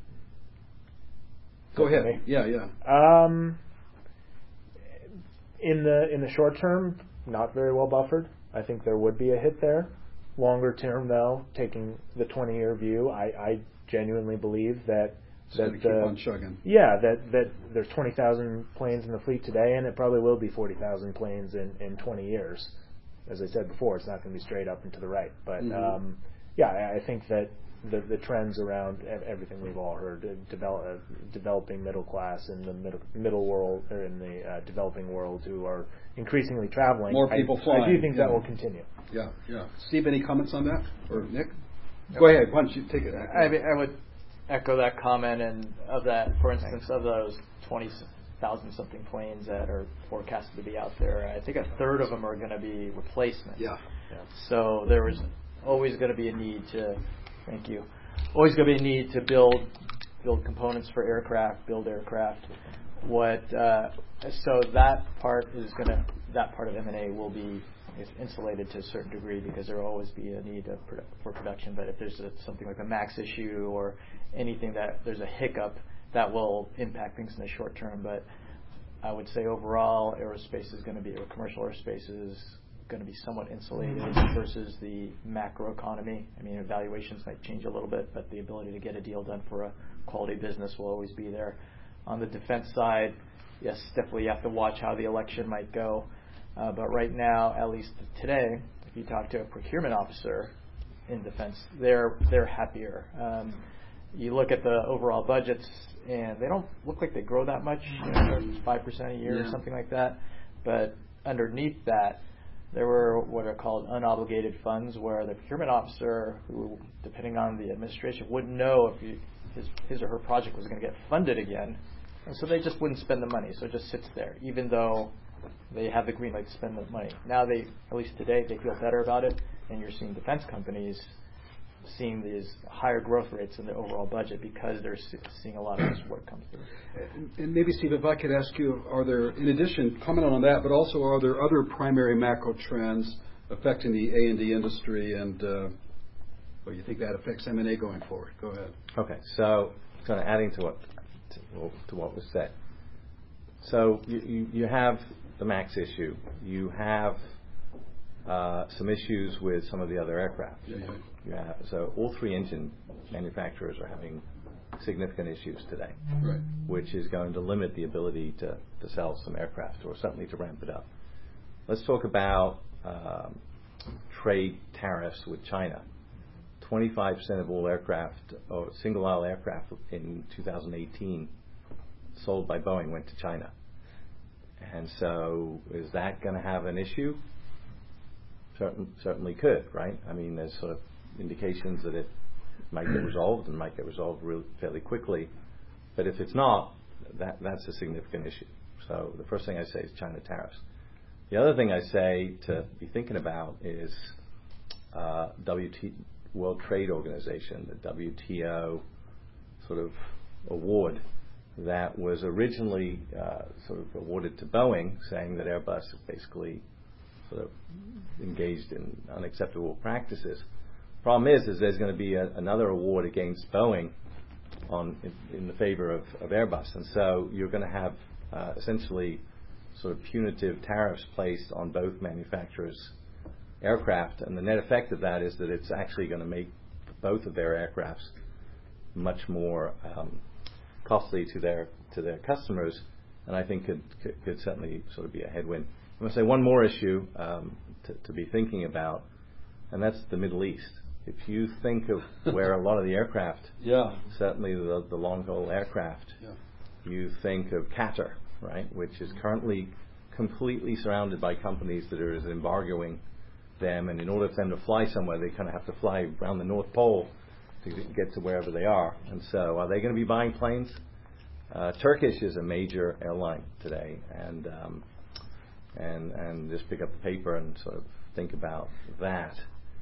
Go ahead. Me? Yeah, yeah. Um, in the in the short term, not very well buffered. I think there would be a hit there. Longer term, though, taking the twenty-year view, I, I genuinely believe that It's that going to keep the, on chugging. Yeah, that, that there's twenty thousand planes in the fleet today, and it probably will be forty thousand planes in, in twenty years. As I said before, it's not going to be straight up and to the right. But mm-hmm. um, yeah, I, I think that the the trends around everything we've all heard, uh, develop, uh, developing middle class in the middle middle world or in the uh, developing world who are increasingly traveling. More people I, flying. I do think yeah. that will continue. Yeah, yeah. Steve, any comments on that, or Nick? Go ahead. Why don't you take it? I, mean, I would echo that comment, and of that, for instance, of those twenty thousand something planes that are forecasted to be out there, I think a third of them are going to be replacement. Yeah. yeah. So there was always going to be a need to, thank you, always going to be a need to build build components for aircraft, build aircraft. What uh, so that part is going to that part of M and A will be is insulated to a certain degree because there will always be a need of produ- for production. But if there's a, something like a MAX issue or anything that there's a hiccup, that will impact things in the short term. But I would say overall, aerospace is going to be, or commercial aerospace is going to be somewhat insulated versus the macro economy. I mean, evaluations might change a little bit, but the ability to get a deal done for a quality business will always be there. On the defense side, yes, definitely you have to watch how the election might go. Uh, but right now, at least today, if you talk to a procurement officer in defense, they're they're happier. Um, you look at the overall budgets, and they don't look like they grow that much, you know, five percent a year yeah. or something like that. But underneath that, there were what are called unobligated funds, where the procurement officer, who, depending on the administration, wouldn't know if you, his his or her project was going to get funded again, and so they just wouldn't spend the money. So it just sits there, even though they have the green light to spend the money. Now they, at least today, they feel better about it, and you're seeing defense companies seeing these higher growth rates in the overall budget because they're seeing a lot of this work come through. And, and maybe, Steve, if I could ask you, are there, in addition, comment on that, but also are there other primary macro trends affecting the A and D industry, and uh, well, you think that affects M and A going forward? Go ahead. Okay, so kind of adding to what to, to what was said. So you, you, you have the MAX issue. You have uh, some issues with some of the other aircraft. Yeah, yeah. You have, so all three engine manufacturers are having significant issues today, right. which is going to limit the ability to, to sell some aircraft or certainly to ramp it up. Let's talk about um, trade tariffs with China. twenty-five percent of all aircraft, or single-aisle aircraft in two thousand eighteen sold by Boeing went to China. And so is that going to have an issue? Certain, certainly could, right? I mean, there's sort of indications that it might get resolved and might get resolved real, fairly quickly. But if it's not, that that's a significant issue. So the first thing I say is China tariffs. The other thing I say to be thinking about is uh, W T World Trade Organization, the W T O sort of award that was originally uh, sort of awarded to Boeing, saying that Airbus basically sort of engaged in unacceptable practices. Problem is, is there's going to be a, another award against Boeing on in, in the favor of, of Airbus, and so you're going to have uh, essentially sort of punitive tariffs placed on both manufacturers' aircraft, and the net effect of that is that it's actually going to make both of their aircrafts much more um, costly to their to their customers, and I think could, could could certainly sort of be a headwind. I'm going to say one more issue um, to, to be thinking about, and that's the Middle East. If you think of where a lot of the aircraft, yeah, certainly the, the long-haul aircraft, yeah. you think of Qatar, right, which is currently completely surrounded by companies that are embargoing them, and in order for them to fly somewhere, they kind of have to fly around the North Pole to get to wherever they are. And so are they going to be buying planes? Uh, Turkish is a major airline today, and um, and and just pick up the paper and sort of think about that.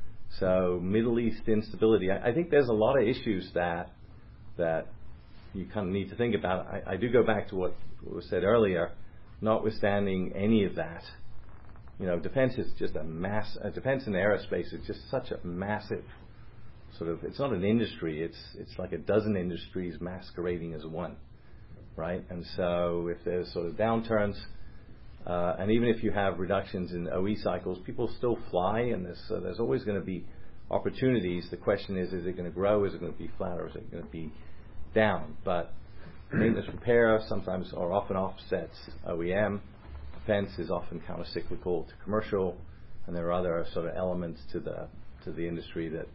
So Middle East instability. I, I think there's a lot of issues that that you kind of need to think about. I, I do go back to what was said earlier. Notwithstanding any of that, you know, defense is just a mass. Uh, defense and aerospace is just such a massive sort of. It's not an industry. It's it's like a dozen industries masquerading as one, right? And so if there's sort of downturns, uh, and even if you have reductions in O E cycles, people still fly, and there's uh, there's always going to be opportunities. The question is, is it going to grow? Is it going to be flat, or is it going to be down? But maintenance repair sometimes or often offsets O E M. Defense is often counter-cyclical to commercial, and there are other sort of elements to the to the industry that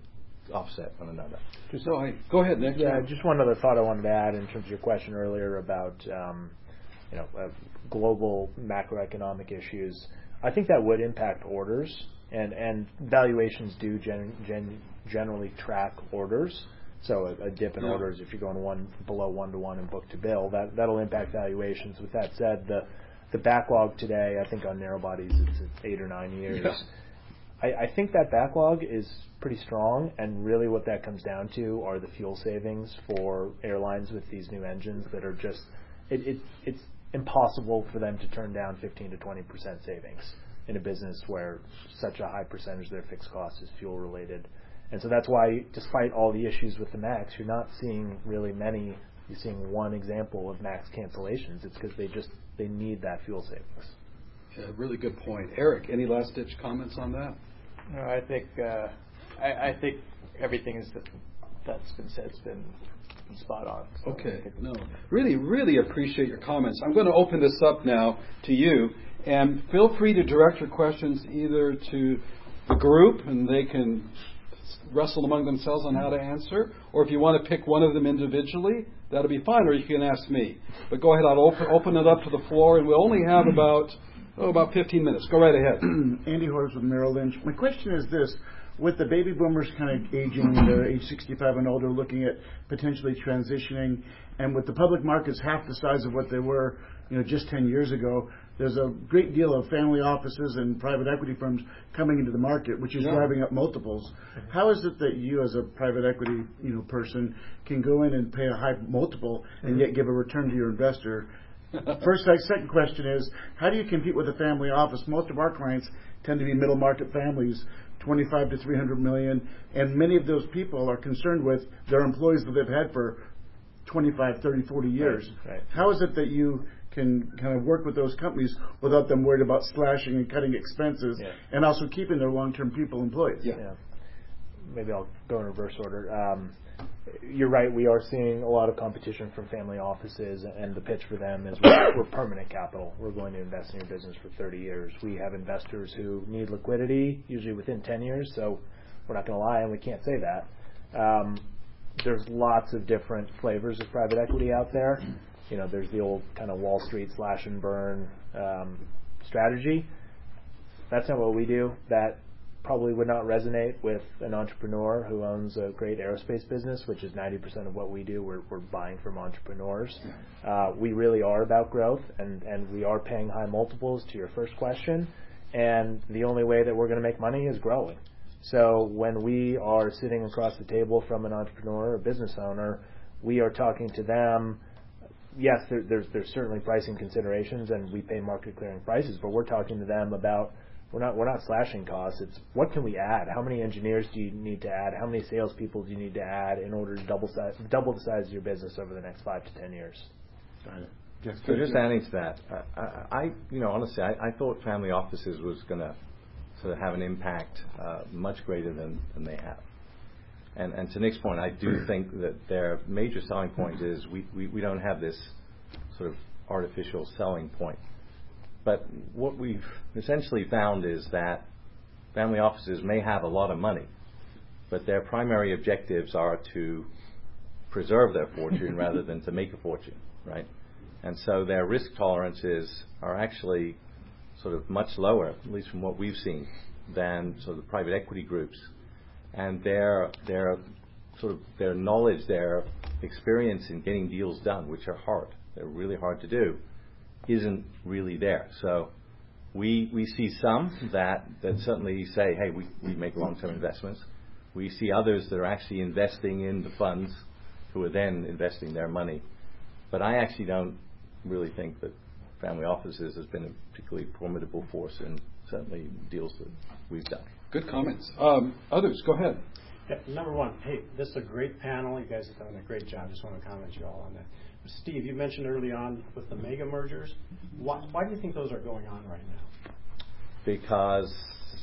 offset one another. Just so I go ahead, Nick. Yeah, just one other thought I wanted to add in terms of your question earlier about um, you know uh, global macroeconomic issues. I think that would impact orders, and, and valuations do gen, gen, generally track orders. So a, a dip in yeah. orders, if you're going one below one to one in book to bill, that that'll impact valuations. With that said, the the backlog today, I think on narrow bodies, it's at eight or nine years. Yeah. I, I think that backlog is pretty strong, and really what that comes down to are the fuel savings for airlines with these new engines that are just it, it it's impossible for them to turn down fifteen to twenty percent savings in a business where such a high percentage of their fixed cost is fuel related. And so that's why, despite all the issues with the MAX, you're not seeing really many. You're seeing one example of MAX cancellations. It's because they just they need that fuel savings. Yeah, really good point. Eric, any last ditch comments on that? No, I think uh, I, I think everything is that's been said has been spot on. So Okay. No, really, really appreciate your comments. I'm going to open this up now to you, and feel free to direct your questions either to the group, and they can wrestle among themselves on how to answer, or if you want to pick one of them individually, that'll be fine, or you can ask me. But go ahead, I'll open, open it up to the floor, and we'll only have about oh, about fifteen minutes. Go right ahead. Andy Horst with Merrill Lynch. My question is this. With the baby boomers kind of aging, they're age sixty-five and older, looking at potentially transitioning, and with the public markets half the size of what they were, you know, just ten years ago, there's a great deal of family offices and private equity firms coming into the market, which is yeah. driving up multiples. How is it that you, as a private equity, you know, person, can go in and pay a high multiple and yet give a return to your investor? First, second question is, how do you compete with a family office? Most of our clients tend to be middle market families, twenty-five to three hundred million, and many of those people are concerned with their employees that they've had for twenty-five, thirty, forty years. Right, right. How is it that you can kind of work with those companies without them worried about slashing and cutting expenses yeah. and also keeping their long-term people employed? Yeah. yeah. Maybe I'll go in reverse order. Um, you're right. We are seeing a lot of competition from family offices, and the pitch for them is we're, we're permanent capital. We're going to invest in your business for thirty years. We have investors who need liquidity, usually within ten years, so we're not going to lie, and we can't say that. Um, there's lots of different flavors of private equity out there. You know, there's the old kind of Wall Street slash and burn um, strategy. That's not what we do. That probably would not resonate with an entrepreneur who owns a great aerospace business, which is ninety percent of what we do. We're, we're buying from entrepreneurs. Uh, we really are about growth, and, and we are paying high multiples, to your first question. And the only way that we're going to make money is growing. So when we are sitting across the table from an entrepreneur or business owner, we are talking to them. Yes, there, there's there's certainly pricing considerations, and we pay market clearing prices, but we're talking to them about we're not we're not slashing costs. It's what can we add? How many engineers do you need to add? How many salespeople do you need to add in order to double size, double the size of your business over the next five to ten years? Got it. Yes, so just adding to that, uh, I, I you know honestly I, I thought family offices was going to sort of have an impact uh, much greater than, than they have. And, and to Nick's point, I do think that their major selling point is we, we, we don't have this sort of artificial selling point. But what we've essentially found is that family offices may have a lot of money, but their primary objectives are to preserve their fortune rather than to make a fortune, right? And so their risk tolerances are actually sort of much lower, at least from what we've seen, than sort of private equity groups. And their their sort of their knowledge, their experience in getting deals done, which are hard, they're really hard to do, isn't really there. So we we see some that, that certainly say, hey, we, we make long-term investments. We see others that are actually investing in the funds who are then investing their money. But I actually don't really think that family offices has been a particularly formidable force in certainly deals that we've done. Good comments. Um, others, go ahead. Yeah, number one, hey, this is a great panel. You guys have done a great job. Just want to comment you all on that. Steve, you mentioned early on with the mega mergers. Why, why do you think those are going on right now? Because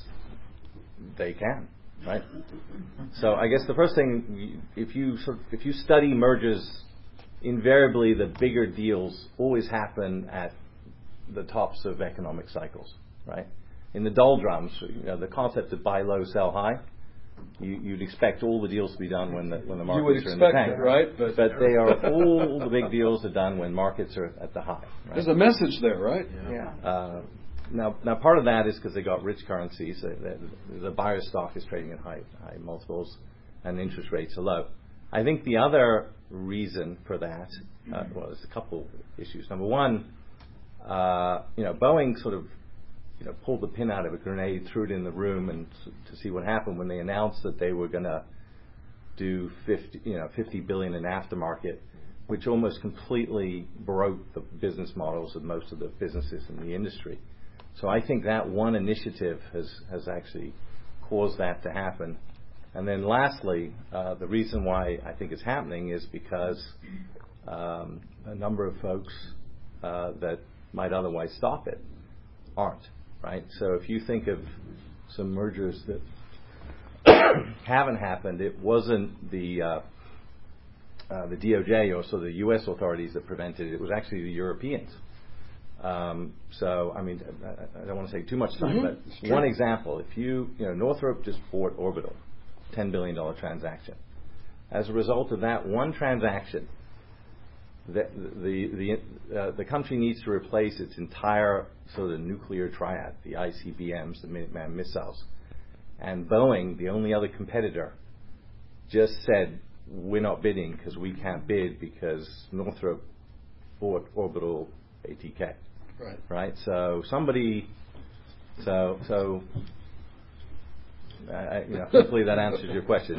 they can, right? So I guess the first thing, if you sort of, if you study mergers, invariably the bigger deals always happen at the tops of economic cycles, right? In the doldrums, you know, the concept of buy low, sell high you, you'd expect all the deals to be done when the when the You would markets are in the expect tank, it, right? But, but they are all the big deals are done when markets are at the high. Right? There's a message there, right? Yeah. Uh, now, now part of that is because they got rich currencies. The, the, the buyer's stock is trading at high high multiples, and interest rates are low. I think the other reason for that, uh, well, there's a couple issues. Number one, uh, you know, Boeing sort of, you know, pulled the pin out of a grenade, threw it in the room, and to see what happened when they announced that they were going to do fifty, you know, fifty billion in aftermarket, which almost completely broke the business models of most of the businesses in the industry. So I think that one initiative has has actually caused that to happen. And then lastly, uh, the reason why I think it's happening is because um, a number of folks uh, that might otherwise stop it aren't, right? So if you think of some mergers that haven't happened, it wasn't the uh, uh, the D O J or so the U S authorities that prevented it. It was actually the Europeans. Um, so, I mean, I, I don't want to say too much time, Mm-hmm. but one example, if you, you know, Northrop just bought Orbital, ten billion dollars transaction. As a result of that one transaction, the the the, uh, the country needs to replace its entire sort of nuclear triad, the I C B Ms, the Minuteman missiles. And Boeing, the only other competitor, just said, we're not bidding because we can't bid because Northrop bought Orbital A T K. Right. Right? So somebody, so, so, I, you know, hopefully that answers your question.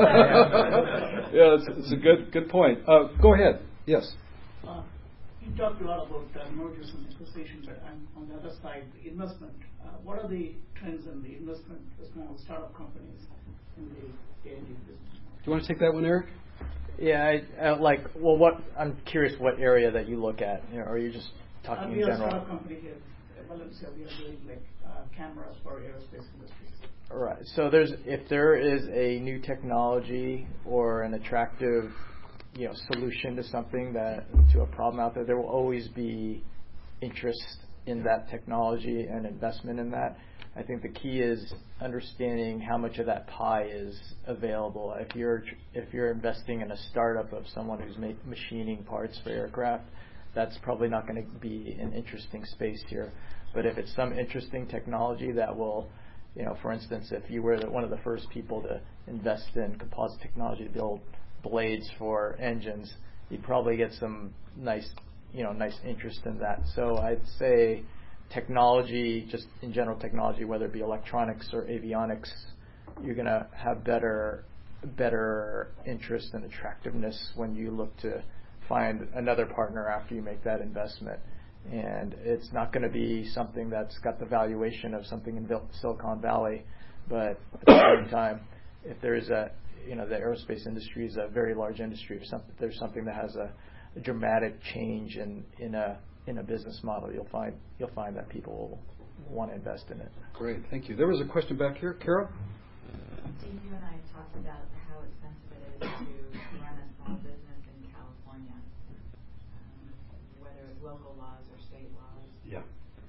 Yeah, it's, it's a good good point. Uh, go ahead. Yes. Uh, you talked a lot about uh, mergers and acquisitions, but I'm on the other side, the investment. Uh, what are the trends in the investment, the small startup companies in the A and D business? Do you want to take that one, Eric? Yeah, I, I like. Well, what I'm curious, what area that you look at? You know, are you just talking uh, in we are a general? startup company here. Valencia, we are doing like uh, cameras for aerospace industries. Right. So there's if there is a new technology or an attractive, you know, solution to something that to a problem out there, there will always be interest in that technology and investment in that. I think the key is understanding how much of that pie is available. If you're if you're investing in a startup of someone who's make, machining parts for aircraft, that's probably not going to be an interesting space here. But if it's some interesting technology that will, you know, for instance, if you were the, one of the first people to invest in composite technology to build blades for engines, you'd probably get some nice, you know, nice interest in that. So I'd say technology, just in general technology, whether it be electronics or avionics, you're going to have better, better interest and attractiveness when you look to find another partner after you make that investment. And it's not going to be something that's got the valuation of something in Silicon Valley, but at the same time, if there's a, you know, the aerospace industry is a very large industry. If, some, if there's something that has a, a dramatic change in, in a in a business model, you'll find you'll find that people will want to invest in it. Great, thank you. There was a question back here, Carol. Steve, you and I talked about how expensive it is to run a small business in California, um, whether it's local laws or state laws. Yeah.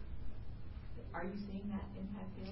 Are you seeing that impact deals?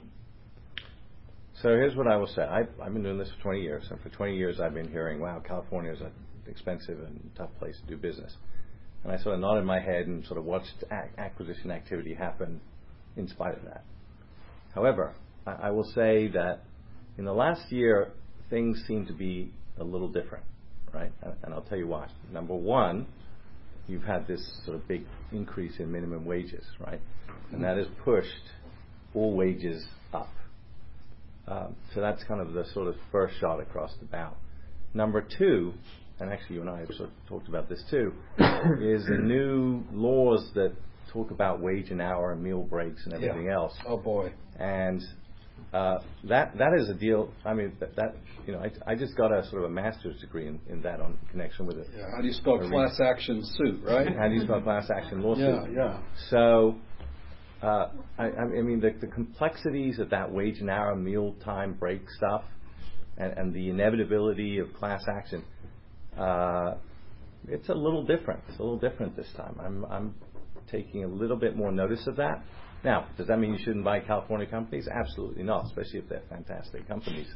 So here's what I will say. I've, I've been doing this for twenty years, and for twenty years I've been hearing, wow, California is an expensive and tough place to do business. And I sort of nodded my head and sort of watched ac- acquisition activity happen in spite of that. However, I, I will say that in the last year, things seem to be a little different, right? And, and I'll tell you why. Number one, you've had this sort of big increase in minimum wages, right? And that has pushed all wages up. Um, so that's kind of the sort of first shot across the bow. Number two, and actually you and I have sort of talked about this too, is the new laws that talk about wage and hour and meal breaks and everything Yeah. else. Oh boy. And uh, that that is a deal. I mean, that, that you know, I, I just got a sort of a master's degree in, in that on connection with it. Yeah. How do you spell class action suit, right? How do you spell class action lawsuit? Yeah, yeah. So, uh, I, I mean, the, the complexities of that wage and hour, mealtime break stuff, and, and the inevitability of class action, uh, it's a little different. It's a little different this time. I'm, I'm taking a little bit more notice of that. Now, does that mean you shouldn't buy California companies? Absolutely not, especially if they're fantastic companies.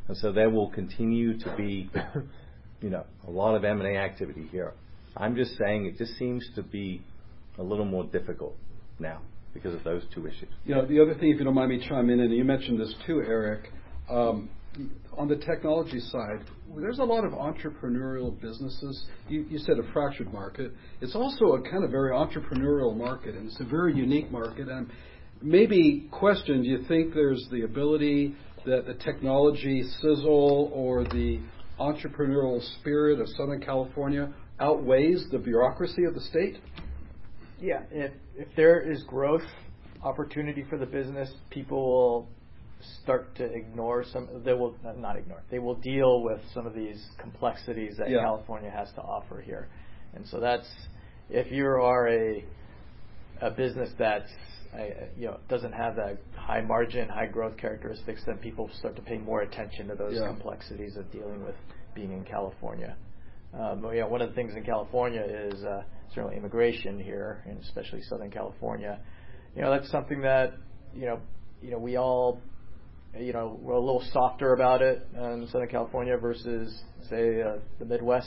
And so there will continue to be, you know, a lot of M and A activity here. I'm just saying it just seems to be a little more difficult now because of those two issues. You know, the other thing, if you don't mind me chiming in, and you mentioned this too, Eric, um, on the technology side, there's a lot of entrepreneurial businesses. You, you said a fractured market. It's also a kind of very entrepreneurial market, and it's a very unique market. And maybe question, do you think there's the ability that the technology sizzle or the entrepreneurial spirit of Southern California outweighs the bureaucracy of the state? Yeah, if if there is growth opportunity for the business, people will start to ignore some. They will not ignore. They will deal with some of these complexities that yeah. California has to offer here, and so that's if you are a a business that's uh, you know doesn't have that high margin, high growth characteristics, then people start to pay more attention to those yeah. complexities of dealing with being in California. Um, you know, one of the things in California is uh, certainly immigration here, and especially Southern California. You know, that's something that you know, you know, we all, you know, we're a little softer about it in Southern California versus, say, uh, the Midwest.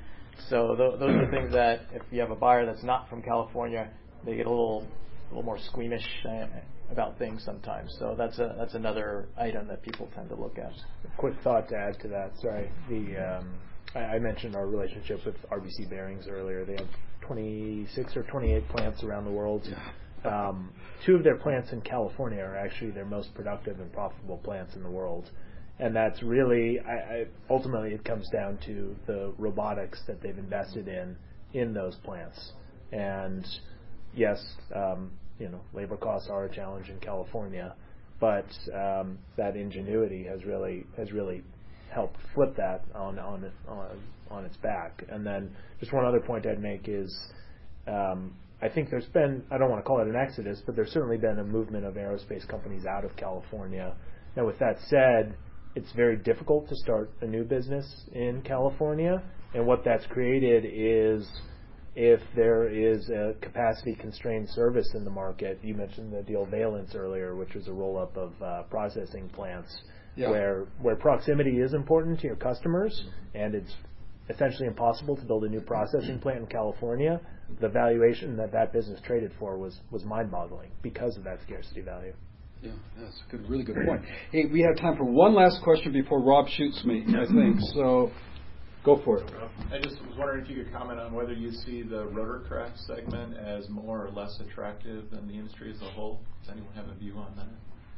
So th- those are things that if you have a buyer that's not from California, they get a little, a little more squeamish uh, about things sometimes. So that's a that's another item that people tend to look at. A quick thought to add to that. Sorry, the. Um, I mentioned our relationship with R B C Bearings earlier. They have twenty-six or twenty-eight plants around the world. Um, two of their plants in California are actually their most productive and profitable plants in the world. And that's really, I, I, ultimately it comes down to the robotics that they've invested in in those plants. And yes, um, you know, labor costs are a challenge in California, but um, that ingenuity has really has really help flip that on on on on its back. And then just one other point I'd make is um, I think there's been, I don't want to call it an exodus, but there's certainly been a movement of aerospace companies out of California. Now with that said, it's very difficult to start a new business in California, and what that's created is if there is a capacity constrained service in the market. You mentioned the deal Valence earlier, which was a roll up of uh, processing plants. Yeah. Where where proximity is important to your customers, and it's essentially impossible to build a new processing plant in California, the valuation that that business traded for was, was mind-boggling because of that scarcity value. Yeah, that's a good, really good point. Hey, we have time for one last question before Rob shoots me, I think. So go for it. I just was wondering if you could comment on whether you see the rotorcraft segment as more or less attractive than the industry as a whole. Does anyone have a view on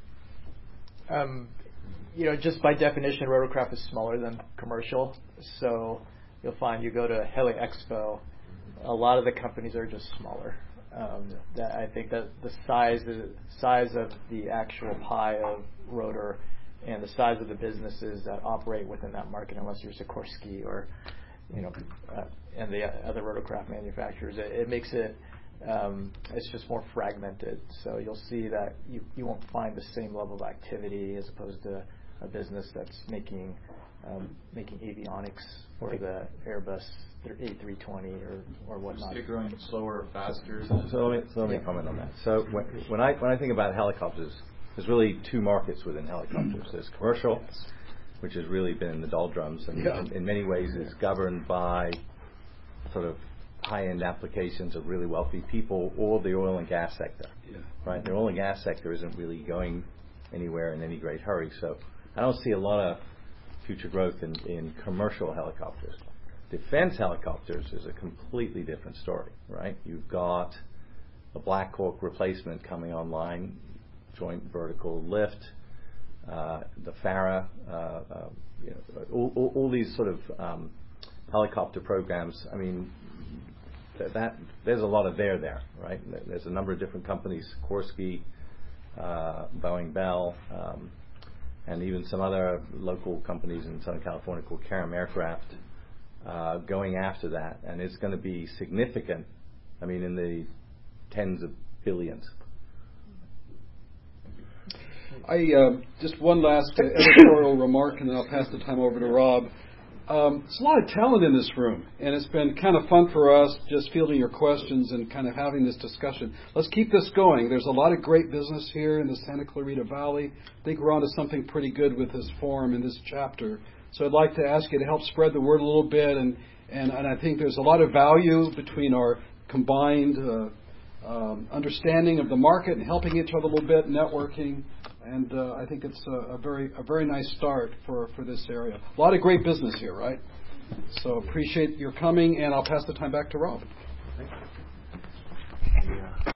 that? Um, You know, just by definition, rotorcraft is smaller than commercial. So you'll find you go to Heli Expo, a lot of the companies are just smaller. Um, that I think that the size the size of the actual pie of rotor and the size of the businesses that operate within that market, unless you're Sikorsky or, you know, uh, and the other rotorcraft manufacturers, it, it makes it Um, it's just more fragmented. So you'll see that you, you won't find the same level of activity as opposed to a business that's making um, making avionics for the Airbus A three twenty or, or whatnot. Is it growing slower or faster? So, so let me, so let me comment on that. So when, when I when I think about helicopters, there's really two markets within helicopters. There's commercial, which has really been in the doldrums, and yeah. in, in many ways is governed by sort of high-end applications of really wealthy people, or the oil and gas sector. Yeah. Right? The oil and gas sector isn't really going anywhere in any great hurry, so I don't see a lot of future growth in, in commercial helicopters. Defense helicopters is a completely different story, right? You've got the Black Hawk replacement coming online, joint vertical lift, uh, the FARA, uh, uh, you know, all, all, all these sort of um, helicopter programs. I mean, that, that there's a lot of there there, right? There's a number of different companies, Sikorsky, uh, Boeing, Bell, um, and even some other local companies in Southern California called Karam Aircraft, uh, going after that, and it's going to be significant. I mean, in the tens of billions. I uh, just one last editorial remark, and then I'll pass the time over to Rob. Um, there's a lot of talent in this room, and it's been kind of fun for us just fielding your questions and kind of having this discussion. Let's keep this going. There's a lot of great business here in the Santa Clarita Valley. I think we're onto something pretty good with this forum in this chapter. So I'd like to ask you to help spread the word a little bit, and, and, and I think there's a lot of value between our combined uh, um, understanding of the market and helping each other a little bit, networking. And uh, I think it's a, a very a very nice start for, for this area. A lot of great business here, right? So appreciate your coming, and I'll pass the time back to Rob. Thank you.